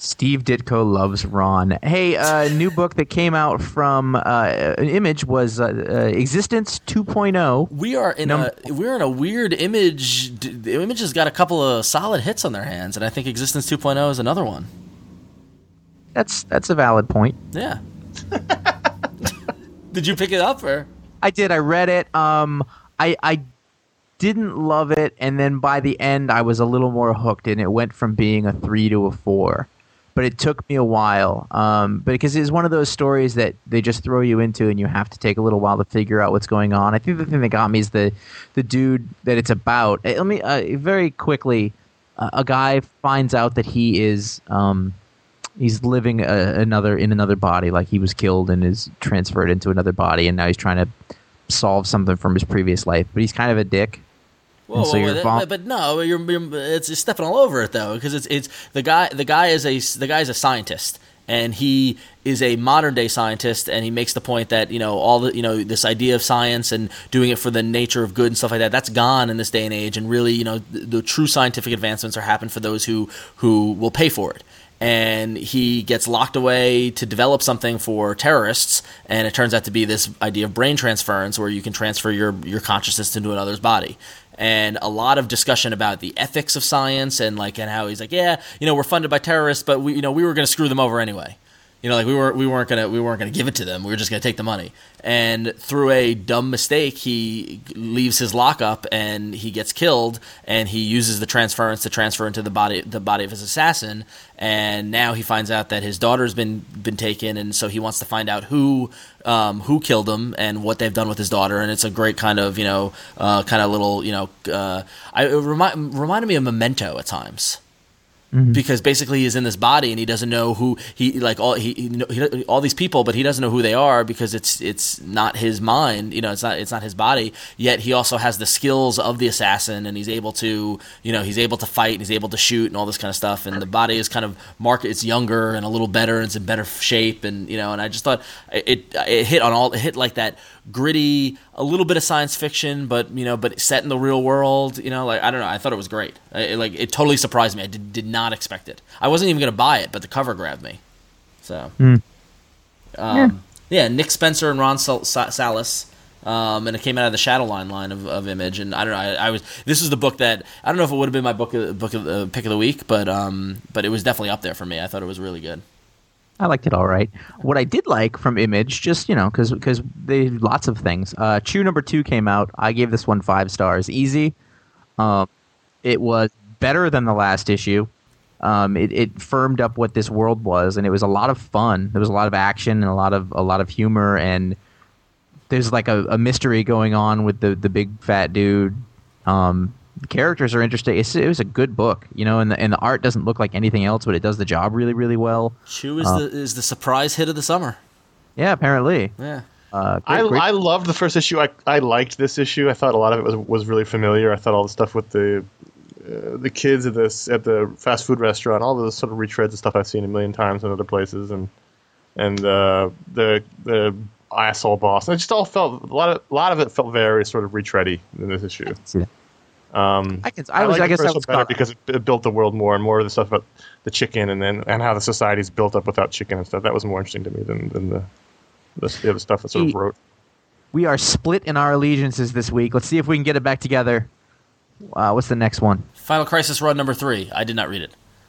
Steve Ditko loves Ron. Hey, new book that came out from Image was Existence 2.0. We're in a weird Image. Image has got a couple of solid hits on their hands, and I think Existence 2.0 is another one. That's a valid point. Yeah. Did you pick it up or? I did. I read it. I didn't love it, and then by the end, I was a little more hooked, and it went from being a 3 to a 4. But it took me a while, because it's one of those stories that they just throw you into, and you have to take a little while to figure out what's going on. I think the thing that got me is the dude that it's about. Let me very quickly. A guy finds out that he is he's living in another body, like he was killed and is transferred into another body, and now he's trying to solve something from his previous life. But he's kind of a dick. But no, it's stepping all over it though, because it's the guy is a scientist, and he is a modern day scientist, and he makes the point that this idea of science and doing it for the nature of good and stuff like that's gone in this day and age, and really the true scientific advancements are happening for those who will pay for it. And he gets locked away to develop something for terrorists, and it turns out to be this idea of brain transference, where you can transfer your consciousness into another's body. And a lot of discussion about the ethics of science, and how he's like, we're funded by terrorists, but we were going to screw them over anyway. We weren't gonna give it to them. We were just gonna take the money. And through a dumb mistake, he leaves his lockup and he gets killed. And he uses the transference to transfer into the body of his assassin. And now he finds out that his daughter's been taken, and so he wants to find out who killed him and what they've done with his daughter. And it's a great kind of little it reminded me of Memento at times. Mm-hmm. Because basically he's in this body and he doesn't know who all these people, but he doesn't know who they are because it's not his mind. It's not his body. Yet he also has the skills of the assassin, and he's able to fight, and he's able to shoot and all this kind of stuff. And the body is kind of it's younger and a little better, and it's in better shape. And and I just thought it hit like that gritty, a little bit of science fiction, but set in the real world. I don't know. I thought it was great. It totally surprised me. I did not expect it. I wasn't even going to buy it, but the cover grabbed me. So, Nick Spencer and Ron Salas, and it came out of the Shadowline line of Image. And I don't know. This is the book that I don't know if it would have been my pick of the week, but it was definitely up there for me. I thought it was really good. I liked it all right. What I did like from Image, just, because they lots of things. Chew number 2 came out. I gave this one 5 stars. Easy. It was better than the last issue. It firmed up what this world was, and it was a lot of fun. There was a lot of action and a lot of humor, and there's like a mystery going on with the big fat dude. The characters are interesting. It was a good book, and the art doesn't look like anything else, but it does the job really, really well. Chew is the surprise hit of the summer. Yeah, apparently. Yeah. I loved the first issue. I liked this issue. I thought a lot of it was really familiar. I thought all the stuff with the kids at the fast food restaurant, all those sort of retreads and stuff I've seen a million times in other places, and the asshole boss. And it just all felt a lot of it felt very sort of retready in this issue. I can see that. I guess that was better because it built the world more, and more of the stuff about the chicken and how the society's built up without chicken and stuff. That was more interesting to me than the other stuff that sort of wrote. We are split in our allegiances this week. Let's see if we can get it back together. What's the next one? Final Crisis Run number 3. I did not read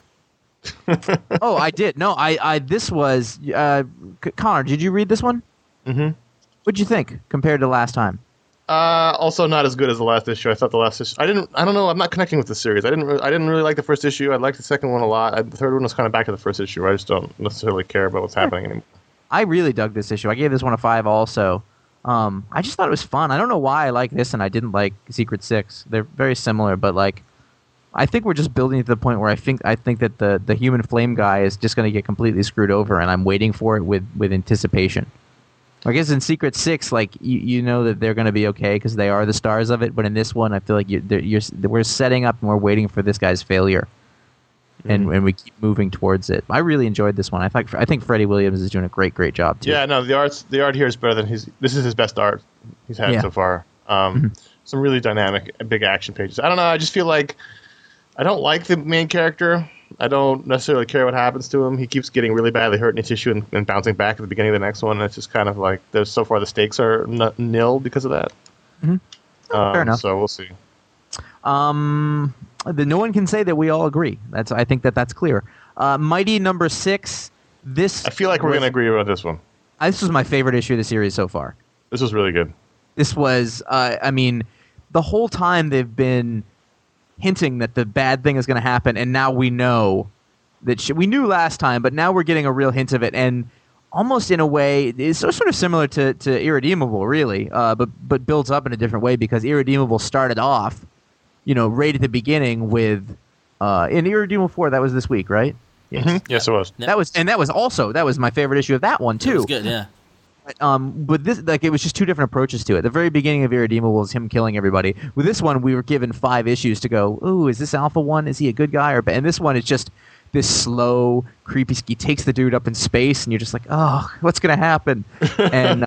it. Oh, I did. No, this was Connor. Did you read this one? Mm-hmm. What'd you think compared to last time? Also not as good as the last issue. I thought the last issue. I don't know. I'm not connecting with the series. I didn't really like the first issue. I liked the second one a lot. The third one was kind of back to the first issue. I just don't necessarily care about what's happening anymore. I really dug this issue. I gave this one a 5 also. I just thought it was fun. I don't know why I like this and I didn't like Secret Six. They're very similar, but I think we're just building to the point where I think that the Human Flame guy is just going to get completely screwed over, and I'm waiting for it with anticipation. I guess in Secret Six, you know that they're going to be okay because they are the stars of it. But in this one, I feel like we're setting up and we're waiting for this guy's failure, and we keep moving towards it. I really enjoyed this one. I think Freddie Williams is doing a great job too. Yeah, no, the art here is better than this is his best art he's had so far. Some really dynamic, big action pages. I don't know. I just feel like I don't like the main character. I don't necessarily care what happens to him. He keeps getting really badly hurt in each issue and bouncing back at the beginning of the next one. And it's just kind of like there's so far the stakes are nil because of that. Fair enough. So we'll see. No one can say that we all agree. I think that's clear. Mighty number 6. This I feel like we're going to agree about this one. This was my favorite issue of the series so far. This was really good. This was, the whole time they've been hinting that the bad thing is going to happen, and now we know that we knew last time, but now we're getting a real hint of it, and almost in a way, it's sort of similar to Irredeemable, really, but builds up in a different way because Irredeemable started off, right at the beginning with, in Irredeemable 4, that was this week, right? Yes. Mm-hmm. Yes, it was. That was my favorite issue of that one too. It was good, yeah. But this, it was just two different approaches to it. The very beginning of Irredeemable was him killing everybody. With this one, we were given 5 issues to go, ooh, is this Alpha One? Is he a good guy? And this one is just this slow, creepy. He takes the dude up in space, and you're just like, oh, what's gonna happen? And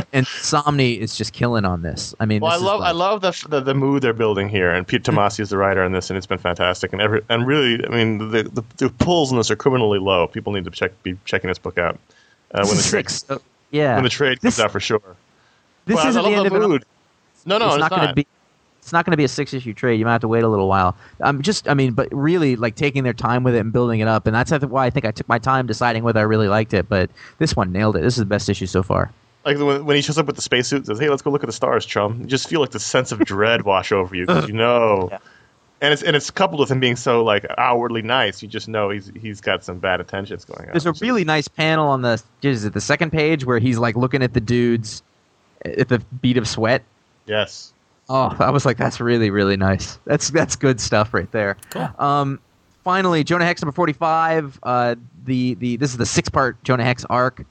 Somni is just killing on this. I mean, well, I love the mood they're building here, and Pete Tomasi is the writer on this, and it's been fantastic. And really, I mean, the pulls in this are criminally low. People need to be checking this book out when the trade. Yeah, when the trade comes out for sure. This isn't the end of mood. No, it's not going to be. It's not going to be a 6-issue trade. You might have to wait a little while. But really, taking their time with it and building it up, and that's why I think I took my time deciding whether I really liked it. But this one nailed it. This is the best issue so far. Like when he shows up with the spacesuit and says, "Hey, let's go look at the stars, chum." You just feel like the sense of dread wash over you because Yeah. And it's coupled with him being so outwardly nice. You just know he's got some bad intentions going on. There's a really nice panel on the second page where he's looking at the dudes at the bead of sweat. Yes. Oh, I was like, that's really, really nice. That's good stuff right there. Cool. Finally, Jonah Hex number 45. This is the 6-part Jonah Hex arc.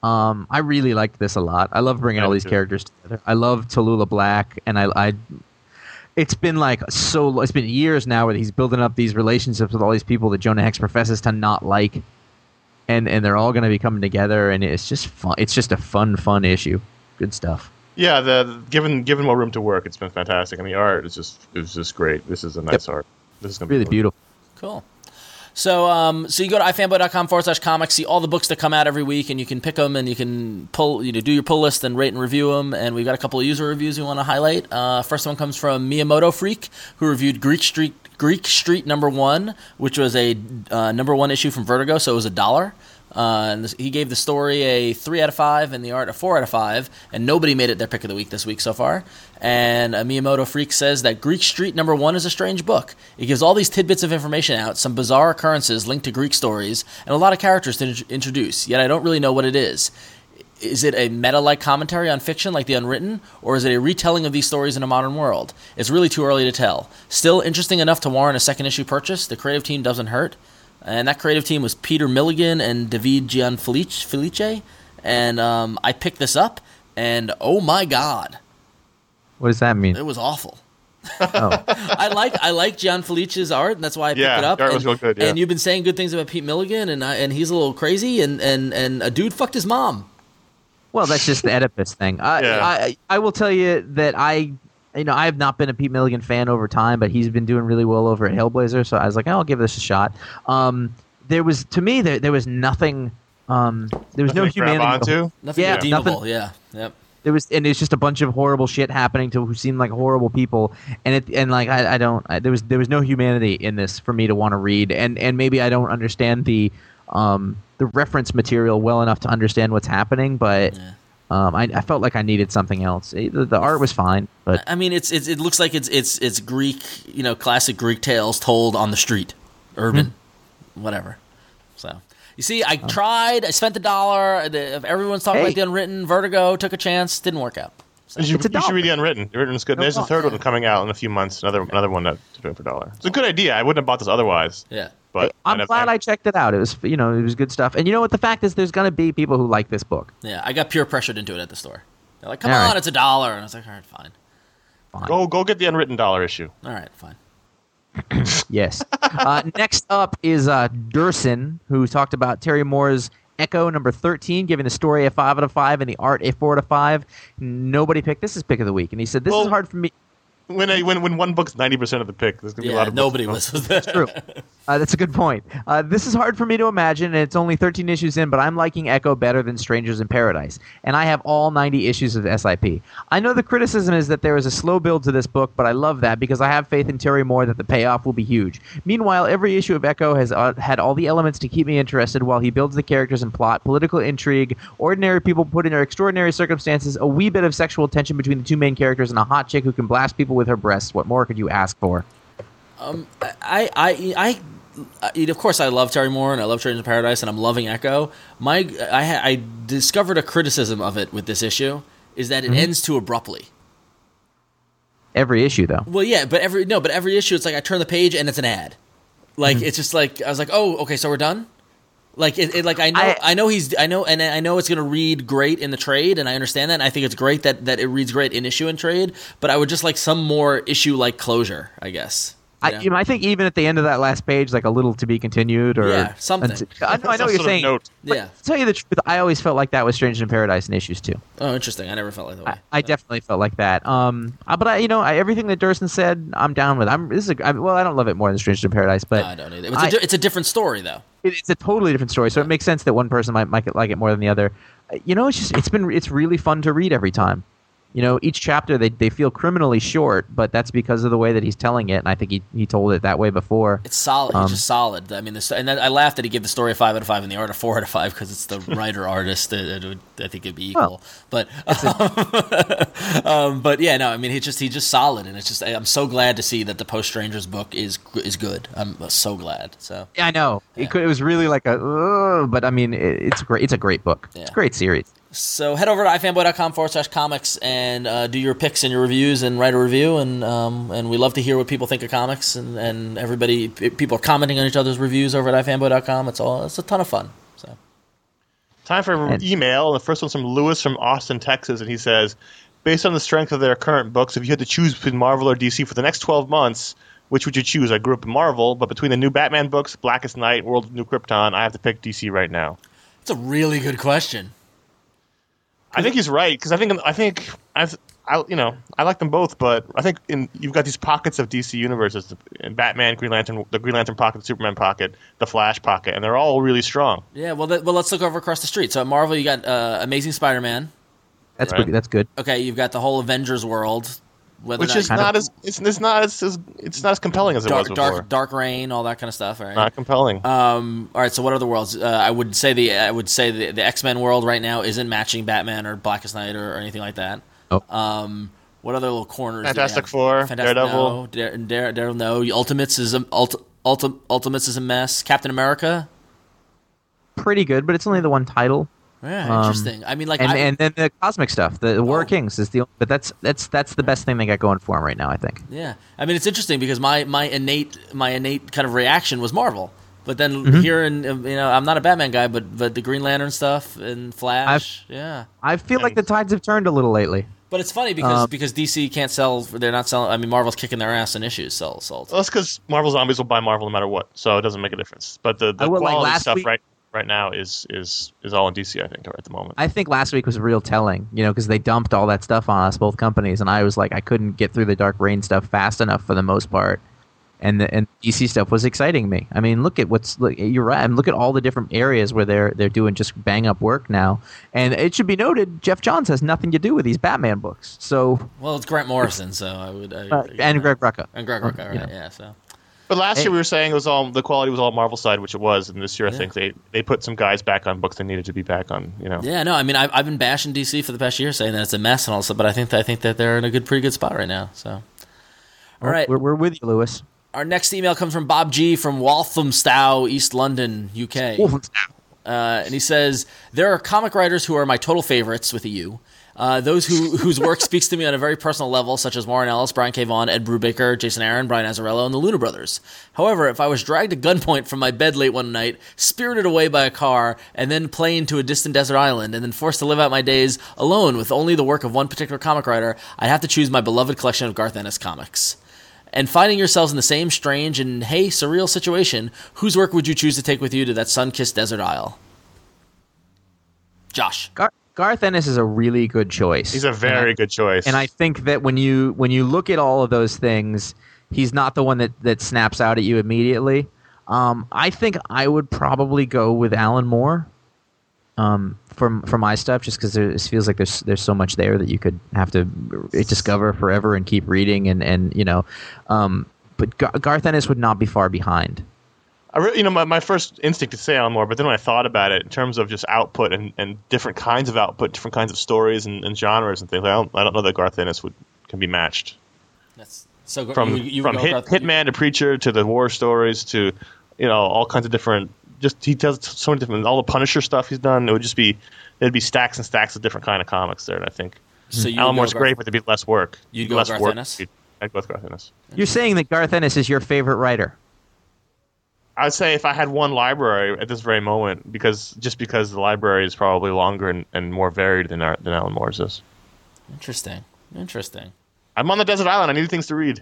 I really liked this a lot. I love bringing all these characters together. I love Tallulah Black, and I it's been it's been years now where he's building up these relationships with all these people that Jonah Hex professes to not like, and they're all going to be coming together, and it's just fun. It's just a fun issue. Good stuff. Yeah, given more room to work, it's been fantastic, and the art is just great. This is a nice art. This is going to be really beautiful. Cool. So you go to ifanboy.com/comics, see all the books that come out every week, and you can pick them, and you can do your pull list and rate and review them. And we've got a couple of user reviews we want to highlight. First one comes from Miyamoto Freak, who reviewed Greek Street number 1, which was a number 1 issue from Vertigo, so it was $1. And he gave the story a 3 out of 5 and the art a 4 out of 5, and nobody made it their pick of the week this week so far. And Miyamoto Freak says that Greek Street number 1 is a strange book. It gives all these tidbits of information out, some bizarre occurrences linked to Greek stories, and a lot of characters to introduce, yet I don't really know what it is. Is it a meta-like commentary on fiction like The Unwritten, or is it a retelling of these stories in a modern world? It's really too early to tell. Still interesting enough to warrant a second issue purchase. The creative team doesn't hurt. And that creative team was Peter Milligan and David Gianfelice. And I picked this up, and oh my god. What does that mean? It was awful. Oh. I like Gianfelice's art, and that's why I picked it up. The art was real good, yeah. And you've been saying good things about Pete Milligan, and he's a little crazy, and a dude fucked his mom. Well, that's just the Oedipus thing. I will tell you that I have not been a Pete Milligan fan over time, but he's been doing really well over at Hellblazer, so I was like, I'll give this a shot. There was nothing. There was no humanity. Nothing redeemable. Yeah. Yep. And it's just a bunch of horrible shit happening to who seemed like horrible people, there was no humanity in this for me to want to read, and maybe I don't understand the reference material well enough to understand what's happening, but. Yeah. I felt like I needed something else. The art was fine, but I mean, it looks like it's Greek, classic Greek tales told on the street, urban, whatever. So you see, I tried. I spent $1. Everyone's talking about The Unwritten. Vertigo took a chance, didn't work out. So. You should read The Unwritten. The Unwritten's good. There's the third one coming out in a few months. Another one to do for $1. It's a good idea. I wouldn't have bought this otherwise. Yeah. But I'm glad I checked it out. It was, it was good stuff. And you know what? The fact is, there's going to be people who like this book. Yeah, I got peer pressured into it at the store. They're like, "Come on, it's $1," and I was like, "All right, fine." Go get the Unwritten $1 issue. All right, fine. Yes. Next up is Durson, who talked about Terry Moore's Echo number 13, giving the story a 5 out of 5 and the art a 4 out of 5. Nobody picked this as pick of the week, and he said this is hard for me. When one book's 90% of the pick, there's gonna be a lot of nobody was. That's true. That's a good point. This is hard for me to imagine, and it's only 13 issues in, but I'm liking Echo better than Strangers in Paradise. And I have all 90 issues of SIP. I know the criticism is that there is a slow build to this book, but I love that because I have faith in Terry Moore that the payoff will be huge. Meanwhile, every issue of Echo has had all the elements to keep me interested while he builds the characters and plot, political intrigue, ordinary people put in their extraordinary circumstances, a wee bit of sexual tension between the two main characters, and a hot chick who can blast people with her breasts. What more could you ask for? Of course, I love Terry Moore and I love Strangers in Paradise, and I'm loving Echo. I discovered a criticism of it with this issue is that it ends too abruptly. Every issue, though. Well, yeah, but every issue, it's like I turn the page and it's an ad. Like it's just like I was like, oh, okay, so we're done. Like like I know it's going to read great in the trade, and I understand that. And I think it's great that it reads great in issue and trade. But I would just like some more issue like closure, I guess. I think even at the end of that last page, like a little to be continued, or something. I know what you're saying. Note. To tell you the truth, I always felt like that was Strangers in Paradise in issues too. Oh, interesting. I never felt like that way. I definitely felt like that. But everything that Durson said, I'm down with. I don't love it more than Strangers in Paradise, but no, I don't either. It's a different story, though. It's a totally different story, so it makes sense that one person might like it more than the other. It's really fun to read every time. Each chapter they feel criminally short, but that's because of the way that he's telling it, and I think he told it that way before. It's solid. It's just solid. I mean, I laughed that he gave the story a 5 out of 5 and the art a 4 out of 5 because it's the writer artist. I think it'd be equal, but but yeah, no. I mean, he's just solid, and it's just I'm so glad to see that the Post Strangers book is good. I'm so glad. So yeah, I know it was really like but I mean, it's great. It's a great book. Yeah. It's a great series. So head over to ifanboy.com/comics and do your picks and your reviews and write a review, and we love to hear what people think of comics, and people are commenting on each other's reviews over at ifanboy.com. It's a ton of fun. So time for email. The first one's from Lewis from Austin, Texas, and he says, based on the strength of their current books, if you had to choose between Marvel or DC for the next 12 months, which would you choose? I grew up in Marvel, but between the new Batman books, Blackest Night, World of New Krypton, I have to pick DC right now. It's a really good question. I think he's right because I like them both, but I think you've got these pockets of DC universes: Batman, Green Lantern, the Green Lantern pocket, the Superman pocket, the Flash pocket, and they're all really strong. Yeah, well, let's look over across the street. So at Marvel, you got Amazing Spider-Man. That's that's good. Okay, you've got the whole Avengers world, which is not as compelling as it was before. Dark Reign, all that kind of stuff. Right? Not compelling. All right. So what other worlds? I would say the X-Men world right now isn't matching Batman or Blackest Night or anything like that. Oh. What other little corners? Fantastic Four, Daredevil. Daredevil. No. Ultimates is a mess. Captain America. Pretty good, but it's only the one title. Yeah, interesting. I mean, and then the cosmic stuff, the War of Kings is but that's the best thing they got going for them right now, I think. Yeah, I mean, it's interesting because my innate kind of reaction was Marvel, but then here I'm not a Batman guy, but the Green Lantern stuff and Flash, I feel like the tides have turned a little lately. But it's funny because DC can't sell. They're not selling. I mean, Marvel's kicking their ass in issues. Sold. Well, that's because Marvel Zombies will buy Marvel no matter what, so it doesn't make a difference. But the quality stuff right now is all in DC, I think, at the moment. I think last week was real telling, because they dumped all that stuff on us, both companies, and I was like, I couldn't get through the Dark Reign stuff fast enough for the most part, and DC stuff was exciting me. I mean, you're right. I mean, look at all the different areas where they're doing just bang up work now, and it should be noted, Jeff Johns has nothing to do with these Batman books. So, well, it's Grant Morrison, so I would and Greg Rucka, right? Yeah, so. But last year we were saying the quality was all Marvel side, which it was, and this year I think they put some guys back on books they needed to be back on. Yeah, no, I mean I've been bashing DC for the past year, saying that it's a mess and all stuff, but I think that they're in a pretty good spot right now. So, all right, we're with you, Lewis. Our next email comes from Bob G from Walthamstow, East London, UK. Walthamstow. And he says, there are comic writers who are my total favorites, with a U. Those whose work speaks to me on a very personal level, such as Warren Ellis, Brian K. Vaughan, Ed Brubaker, Jason Aaron, Brian Azzarello, and the Luna Brothers. However, if I was dragged at gunpoint from my bed late one night, spirited away by a car, and then planed to a distant desert island, and then forced to live out my days alone with only the work of one particular comic writer, I'd have to choose my beloved collection of Garth Ennis comics. And finding yourselves in the same strange and, hey, surreal situation, whose work would you choose to take with you to that sun-kissed desert isle? Josh. Garth Ennis is a really good choice. He's a very good choice. And I think that when you look at all of those things, he's not the one that snaps out at you immediately. I think I would probably go with Alan Moore. For my stuff, just because it feels like there's so much there that you could have to discover forever and keep reading, and but Garth Ennis would not be far behind. My first instinct is to say Alan Moore, but then when I thought about it in terms of just output and different kinds of output, different kinds of stories and genres and things, I don't know that Garth Ennis can be matched. That's so From you would go Hitman to Preacher to the war stories to all kinds of different. Just he does so many different, all the Punisher stuff he's done. It'd be stacks and stacks of different kind of comics there. And I think So you Alan would Moore's go great, but there'd be less work. You'd go less Garth work. Ennis? I'd go with Garth Ennis. You're saying that Garth Ennis is your favorite writer? I'd say if I had one library at this very moment, because the library is probably longer and more varied than Alan Moore's is. Interesting. I'm on the desert island. I need things to read.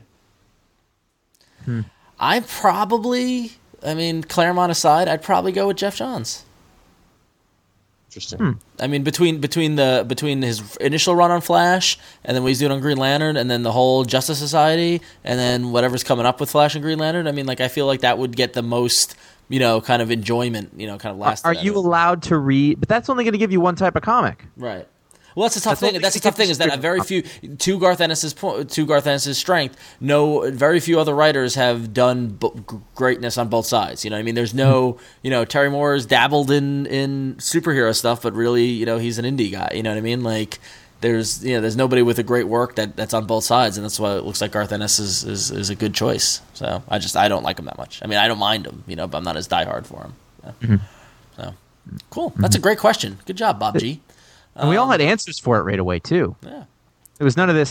I probably, Claremont aside, I'd probably go with Jeff Johns. Interesting. I mean, between his initial run on Flash and then what he's doing on Green Lantern and then the whole Justice Society and then whatever's coming up with Flash and Green Lantern, I feel like that would get the most, kind of enjoyment, kind of last. Are you allowed to read? But that's only going to give you one type of comic. Right. Well, that's the tough thing. That's the tough thing is that a very few, to Garth Ennis's strength, very few other writers have done greatness on both sides. You know what I mean? There's no, Terry Moore's dabbled in superhero stuff, but really, he's an indie guy. You know what I mean? Like, there's nobody with a great work that's on both sides, and that's why it looks like Garth Ennis is a good choice. So I don't like him that much. I don't mind him, but I'm not as diehard for him. Yeah. So cool. That's a great question. Good job, Bob G. And we all had answers for it right away, too. Yeah. It was none of this.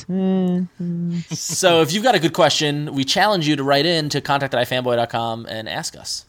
So if you've got a good question, we challenge you to write in to contact@ifanboy.com and ask us.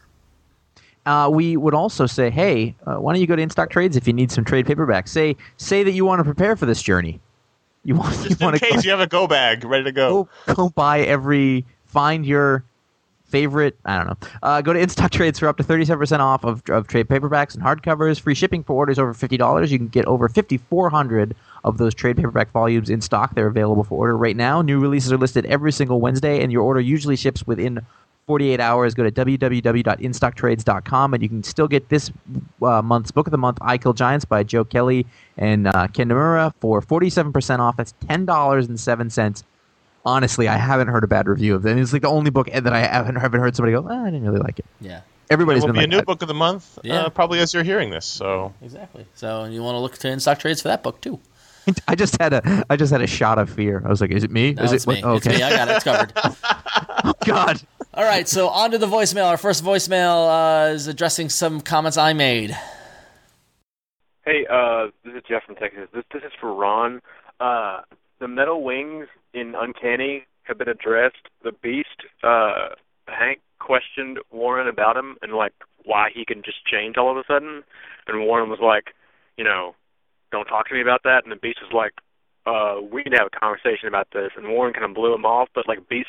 We would also say, hey, why don't you go to In Stock Trades if you need some trade paperbacks? Say that you want to prepare for this journey. Just in case you have a go bag ready to go. Go buy find your favorite, I don't know. Go to In Stock Trades for up to 37% off of trade paperbacks and hardcovers. Free shipping for orders over $50. You can get over 5,400 of those trade paperback volumes in stock. They're available for order right now. New releases are listed every single Wednesday, and your order usually ships within 48 hours. Go to www.instocktrades.com, and you can still get this month's Book of the Month, I Kill Giants by Joe Kelly and Ken Nomura for 47% off. That's $10.07. Honestly, I haven't heard a bad review of it. It's like the only book that I haven't heard somebody go, I didn't really like it. Yeah. Everybody's It will been be like a new that. book of the month, probably as you're hearing this. So Exactly. So you want to look to In Stock Trades for that book too. I just had a shot of fear. I was like, is it me? No, is it's me. Oh, It's okay. me. I got it. It's covered. Oh, God. All right. So on to the voicemail. Our first voicemail is addressing some comments I made. Hey, this is Jeff from Texas. This is for Ron. The metal wings in Uncanny have been addressed. The Beast, Hank questioned Warren about him and, why he can just change all of a sudden. And Warren was like, don't talk to me about that. And the Beast was like, we need to have a conversation about this. And Warren kind of blew him off, but, Beast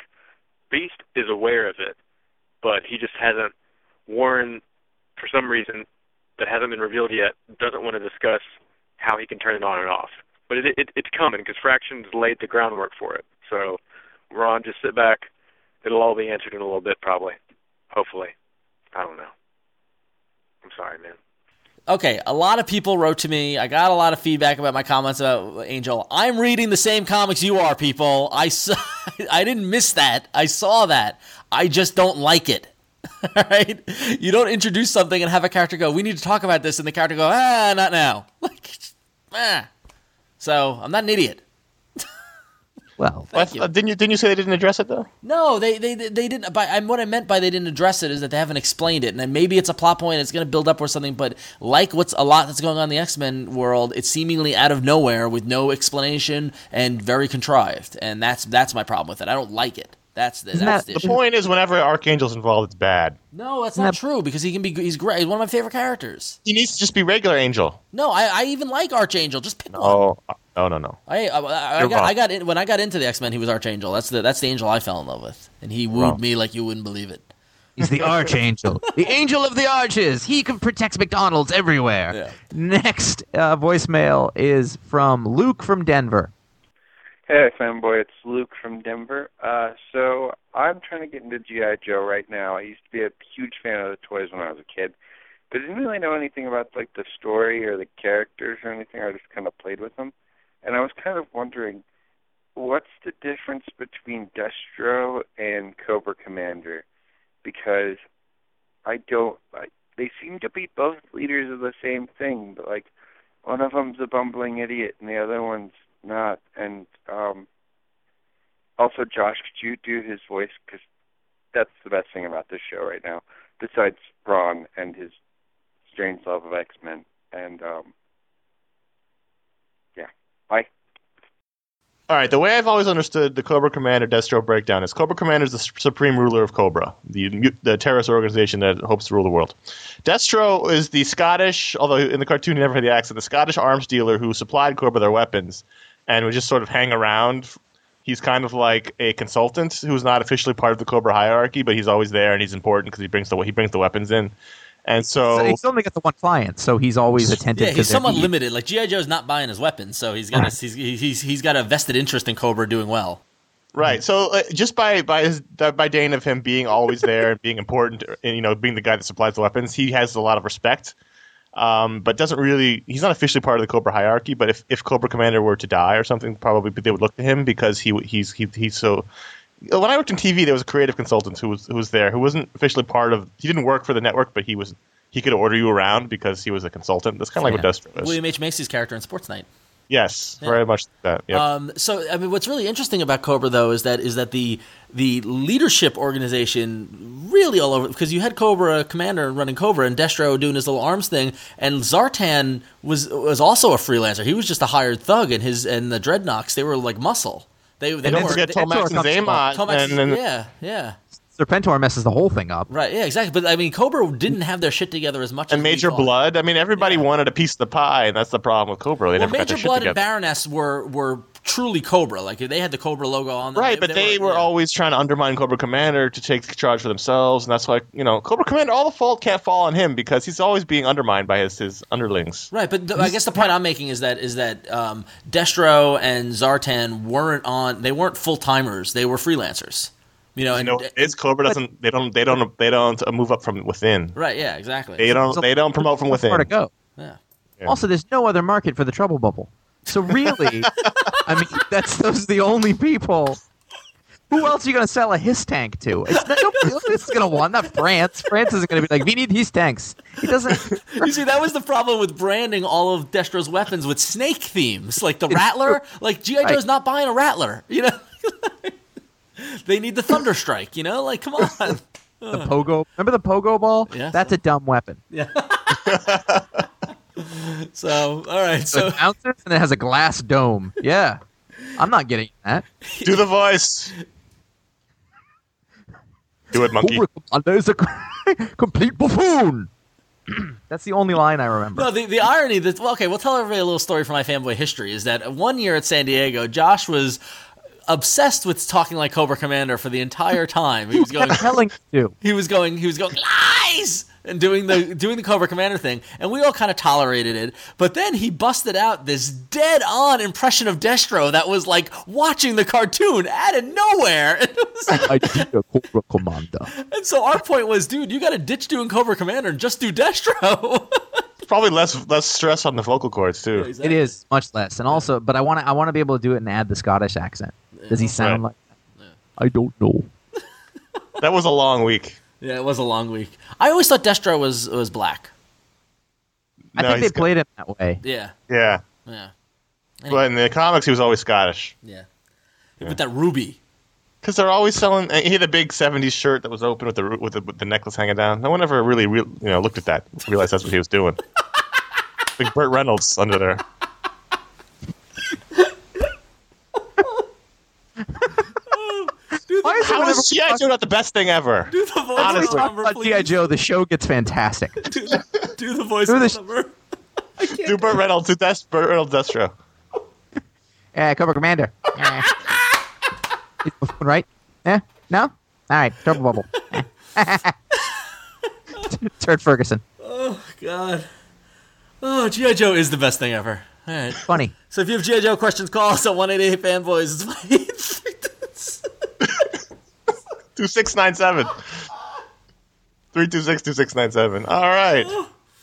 is aware of it. But he just hasn't, Warren, for some reason that hasn't been revealed yet, doesn't want to discuss how he can turn it on and off. But it's coming because Fractions laid the groundwork for it. So, Ron, just sit back. It'll all be answered in a little bit, probably. Hopefully. I don't know. I'm sorry, man. Okay, a lot of people wrote to me. I got a lot of feedback about my comments about Angel. I'm reading the same comics you are, people. I didn't miss that. I saw that. I just don't like it. All right? You don't introduce something and have a character go, we need to talk about this, and the character go, not now. So, I'm not an idiot. Well, didn't you say they didn't address it though? No, they didn't. What I meant by they didn't address it is that they haven't explained it, and then maybe it's a plot point. It's going to build up or something. But what's a lot that's going on in the X-Men world, it's seemingly out of nowhere with no explanation and very contrived, and that's my problem with it. I don't like it. That's the The issue. point is, whenever Archangel's involved, it's bad. No, that's not true because he's great. He's one of my favorite characters. He needs to just be regular Angel. No, I even like Archangel. Just pick one. Oh, no. I got in, when I got into the X-Men, he was Archangel. That's the angel I fell in love with, and he wooed me like you wouldn't believe it. he's the Archangel. The Angel of the Arches. He protects McDonald's everywhere. Yeah. Next voicemail is from Luke from Denver. Hey, fanboy, it's Luke from Denver. So I'm trying to get into G.I. Joe right now. I used to be a huge fan of the toys when I was a kid, but I didn't really know anything about like the story or the characters or anything. I just kind of played with them, and I was kind of wondering, what's the difference between Destro and Cobra Commander? Because they seem to be both leaders of the same thing, but like one of them's a bumbling idiot and the other one's not. And also, Josh, could you do his voice? Because that's the best thing about this show right now, besides Ron and his strange love of X-Men. And yeah, bye. All right, the way I've always understood the Cobra Commander Destro breakdown is Cobra Commander is the supreme ruler of Cobra, the terrorist organization that hopes to rule the world. Destro is the Scottish, although in the cartoon he never had the accent, the Scottish arms dealer who supplied Cobra their weapons and would just sort of hang around. He's kind of like a consultant who's not officially part of the Cobra hierarchy, but he's always there and he's important because he brings the weapens in. And so he's only got the one client, so he's always attentive. Yeah, he's somewhat limited. Like G.I. Joe's not buying his weapons, so he's got he's got a vested interest in Cobra doing well. Right. So just by Dane of him being always there and being important, and being the guy that supplies the weapons, he has a lot of respect. But doesn't really. He's not officially part of the Cobra hierarchy. But if Cobra Commander were to die or something, probably they would look to him because he's so. When I worked in TV, there was a creative consultant who was there who wasn't officially part of. He didn't work for the network, but he could order you around because he was a consultant. That's kind of like what Destro is. William H. Macy's character in Sports Night. Yes, very much that. Yep. So, I mean, what's really interesting about Cobra, though, is that the leadership organization really all over, because you had Cobra Commander running Cobra and Destro doing his little arms thing, and Zartan was also a freelancer. He was just a hired thug, and the Dreadnoks, they were like muscle. They don't forget Tomax and Zaymot. Yeah. Serpentor messes the whole thing up. Right, yeah, exactly. But, I mean, Cobra didn't have their shit together as much as Major Blood. I mean, everybody wanted a piece of the pie, and that's the problem with Cobra. They never got their Major shit Blood together. and Baroness were truly Cobra. Like, they had the Cobra logo on them. Right, but they were always trying to undermine Cobra Commander to take charge for themselves, and that's why, Cobra Commander, all the fault can't fall on him because he's always being undermined by his underlings. Right, but I guess the point I'm making is that Destro and Zartan weren't full-timers. They were freelancers. It's Cobra doesn't. They don't move up from within. Right. Yeah. Exactly. They don't promote from within. Where to go? Yeah. Also, there's no other market for the Trouble Bubble. So really, I mean, those are the only people. Who else are you going to sell a Hiss tank to? Nobody else is going to want. Not France. France isn't going to be like, we need Hiss tanks. He doesn't. You see, that was the problem with branding all of Destro's weapons with snake themes, like the Rattler. Like G.I. Joe's not buying a Rattler. They need the Thunderstrike, Like, come on. The pogo. Remember the pogo ball? Yeah. That's a dumb weapon. Yeah. So, all right. So it bounces and it has a glass dome. Yeah. I'm not getting that. Do the voice. Do it, monkey. There's a complete buffoon. That's the only line I remember. No, the irony that we'll tell everybody a little story from my fanboy history is that one year at San Diego, Josh was obsessed with talking like Cobra Commander for the entire time. He was going telling you. He was going lies and doing the Cobra Commander thing, and we all kind of tolerated it. But then he busted out this dead-on impression of Destro that was like watching the cartoon out of nowhere. I did a Cobra Commander. And so our point was, dude, you got to ditch doing Cobra Commander and just do Destro. Probably less stress on the vocal cords too. Yeah, exactly. It is much less, and also, but I want to be able to do it and add the Scottish accent. Does he sound like that? Yeah. I don't know. That was a long week. Yeah, it was a long week. I always thought Destro was black. I think they played him that way. Yeah. Yeah. Yeah. Anyway. But in the comics, he was always Scottish. Yeah. With that ruby. Because they're always selling. He had a big '70s shirt that was open with the necklace hanging down. No one ever really looked at that, realized that's what he was doing. Like Burt Reynolds under there. How is G.I. Joe not the best thing ever? Do the voice Honestly. number, please. G.I. Joe, the show gets fantastic. Do the voice number. Do Burt Reynolds. Do Burt Reynolds Destro. Cobra Commander. Right? No? All right, Trouble Bubble. Turd Ferguson. Oh, God. Oh, G.I. Joe is the best thing ever. All right. Funny. So if you have G.I. Joe questions, call us at 1-888-FANBOYS. It's 2697. 326-2697. All right.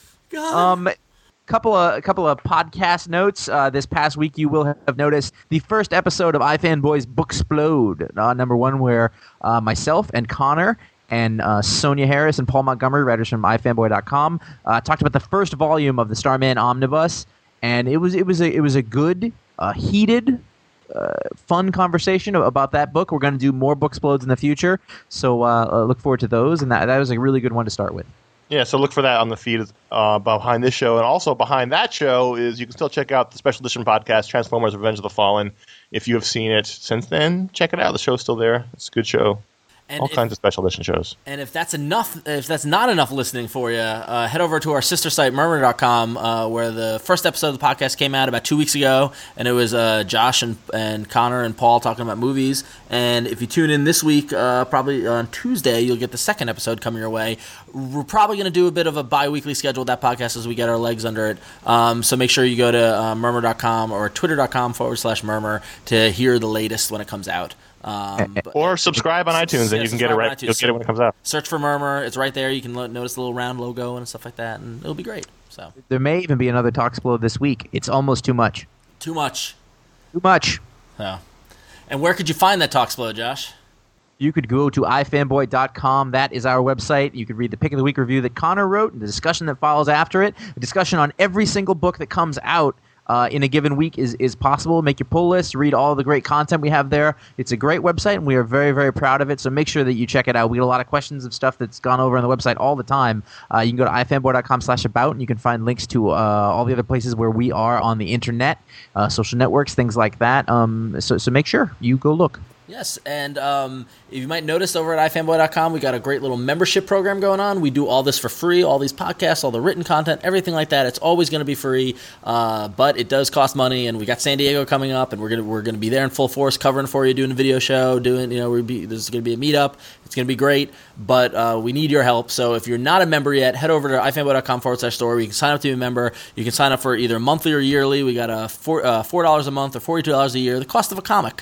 Couple of podcast notes. This past week, you will have noticed the first episode of iFanboys Booksplode, number 1, where myself and Connor and Sonia Harris and Paul Montgomery, writers from iFanboy.com, talked about the first volume of the Starman Omnibus, and it was a good, heated, fun conversation about that book. We're going to do more Booksplodes in the future, so look forward to those, and that was a really good one to start with. Yeah, so look for that on the feed behind this show. And also behind that show is you can still check out the special edition podcast, Transformers Revenge of the Fallen. If you have seen it since then, check it out. The show's still there. It's a good show. And all kinds of special edition shows. And if that's not enough listening for you, head over to our sister site, Murmur.com, where the first episode of the podcast came out about 2 weeks ago, and it was Josh and Connor and Paul talking about movies. And if you tune in this week, probably on Tuesday, you'll get the second episode coming your way. We're probably going to do a bit of a bi-weekly schedule with that podcast as we get our legs under it. So make sure you go to Murmur.com or Twitter.com/Murmur to hear the latest when it comes out. Or subscribe on iTunes, and you can get it right. You'll get it when it comes out. Search for Murmur; it's right there. You can notice the little round logo and stuff like that, and it'll be great. So there may even be another Talksplode this week. It's almost too much. Too much. Yeah. And where could you find that Talksplode, Josh? You could go to ifanboy.com. That is our website. You could read the Pick of the Week review that Connor wrote, and the discussion that follows after it. A discussion on every single book that comes out in a given week is possible. Make your pull list, read all the great content we have there. It's a great website, and we are very, very proud of it, so make sure that you check it out. We get a lot of questions of stuff that's gone over on the website all the time. You can go to ifanboy.com/about, and you can find links to all the other places where we are on the internet, social networks, things like that. So make sure you go look. Yes, and if you might notice over at ifanboy.com, we got a great little membership program going on. We do all this for free, all these podcasts, all the written content, everything like that. It's always going to be free, but it does cost money. And we got San Diego coming up, and we're gonna be there in full force, covering for you, doing a video show, there's going to be a meetup. It's going to be great, but we need your help. So if you're not a member yet, head over to ifanboy.com/store. You can sign up to be a member. You can sign up for either monthly or yearly. We got $4 a month or $42 a year, the cost of a comic.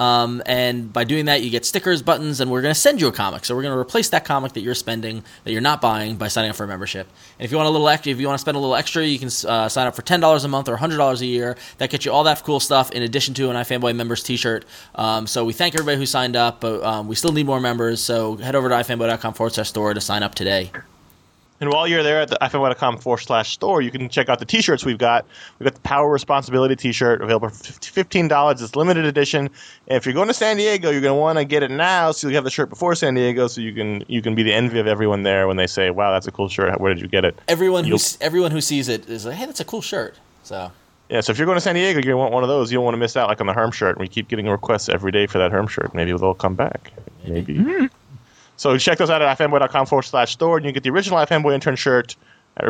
And by doing that, you get stickers, buttons, and we're going to send you a comic. So we're going to replace that comic that you're spending, that you're not buying, by signing up for a membership. And if you want to spend a little extra, you can sign up for $10 a month or $100 a year. That gets you all that cool stuff in addition to an iFanboy members T-shirt. So we thank everybody who signed up, but we still need more members. So head over to ifanboy.com/store to sign up today. And while you're there at the ifanboy.com/store, you can check out the T-shirts we've got. We've got the Power Responsibility T-shirt available for $15. It's limited edition. And if you're going to San Diego, you're going to want to get it now so you have the shirt before San Diego, so you can be the envy of everyone there when they say, "Wow, that's a cool shirt. Where did you get it?" Everyone who sees it is like, "Hey, that's a cool shirt." So. Yeah, so if you're going to San Diego, you're going to want one of those. You don't want to miss out, like on the Herm shirt. We keep getting requests every day for that Herm shirt. Maybe they'll come back. Maybe. Mm-hmm. So check those out at ifanboy.com/store, and you can get the original iFanboy intern shirt at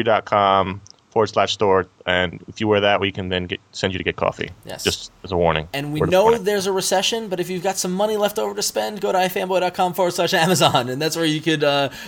revision3.com/store. And if you wear that, we can then send you to get coffee. Yes. Just as a warning. And we know there's a recession, but if you've got some money left over to spend, go to ifanboy.com/Amazon, and that's where you could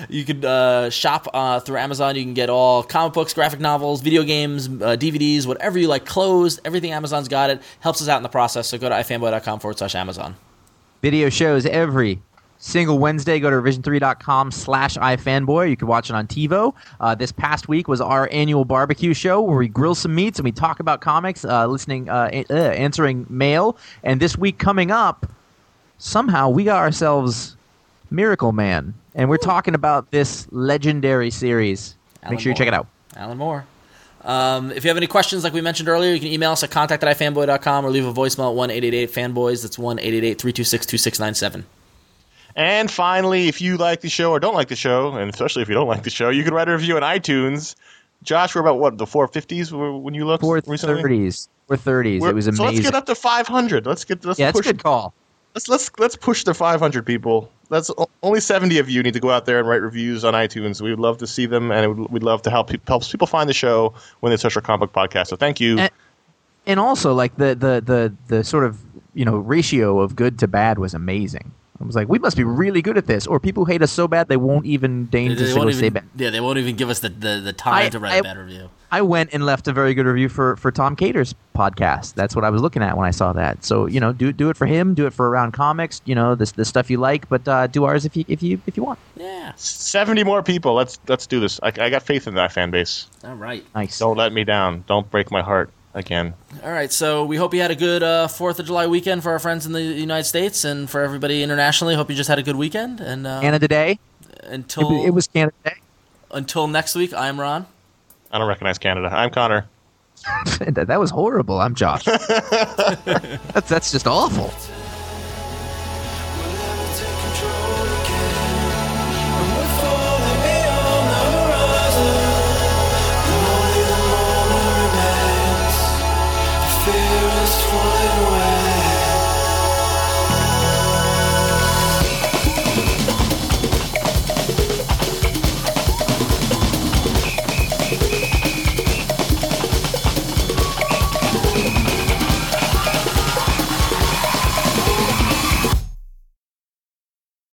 shop through Amazon. You can get all comic books, graphic novels, video games, DVDs, whatever you like, clothes, everything. Amazon's got it. Helps us out in the process. So go to ifanboy.com/Amazon. Video shows every single Wednesday. Go to revision3.com/ifanboy. You can watch it on TiVo. This past week was our annual barbecue show where we grill some meats and we talk about comics, answering mail. And this week coming up, somehow we got ourselves Miracle Man. And we're talking about this legendary series. Make sure you check it out. Alan Moore. If you have any questions, like we mentioned earlier, you can email us at contact@ifanboy.com or leave a voicemail at 1-888-FANBOYS. That's 1-888-326-2697. And finally, if you like the show or don't like the show, and especially if you don't like the show, you can write a review on iTunes. Josh, we're about, what, the 450s when you looked recently? 430s. 430s. It was amazing. So let's get up to 500. Let's that's a good call. Let's push to 500 people. That's only 70 of you need to go out there and write reviews on iTunes. We'd love to see them, and we'd love to help people find the show when they search our comic book podcast. So thank you. And also, like the sort of ratio of good to bad was amazing. I was like, we must be really good at this, or people who hate us so bad they won't even deign to won't say even, bad. yeah, they won't even give us the time to write a bad review. I went and left a very good review for Tom Cater's podcast. That's what I was looking at when I saw that. So do it for him, do it for Around Comics. The stuff you like, but do ours if you want. Yeah. 70 more people. Let's do this. I got faith in that fan base. All right. Nice. Don't let me down. Don't break my heart again. All right. So we hope you had a good 4th of July weekend for our friends in the United States and for everybody internationally. Hope you just had a good weekend. And Canada Day. Until It was Canada Day. Until next week, I'm Ron. I don't recognize Canada. I'm Connor. That was horrible. I'm Josh. That's just awful.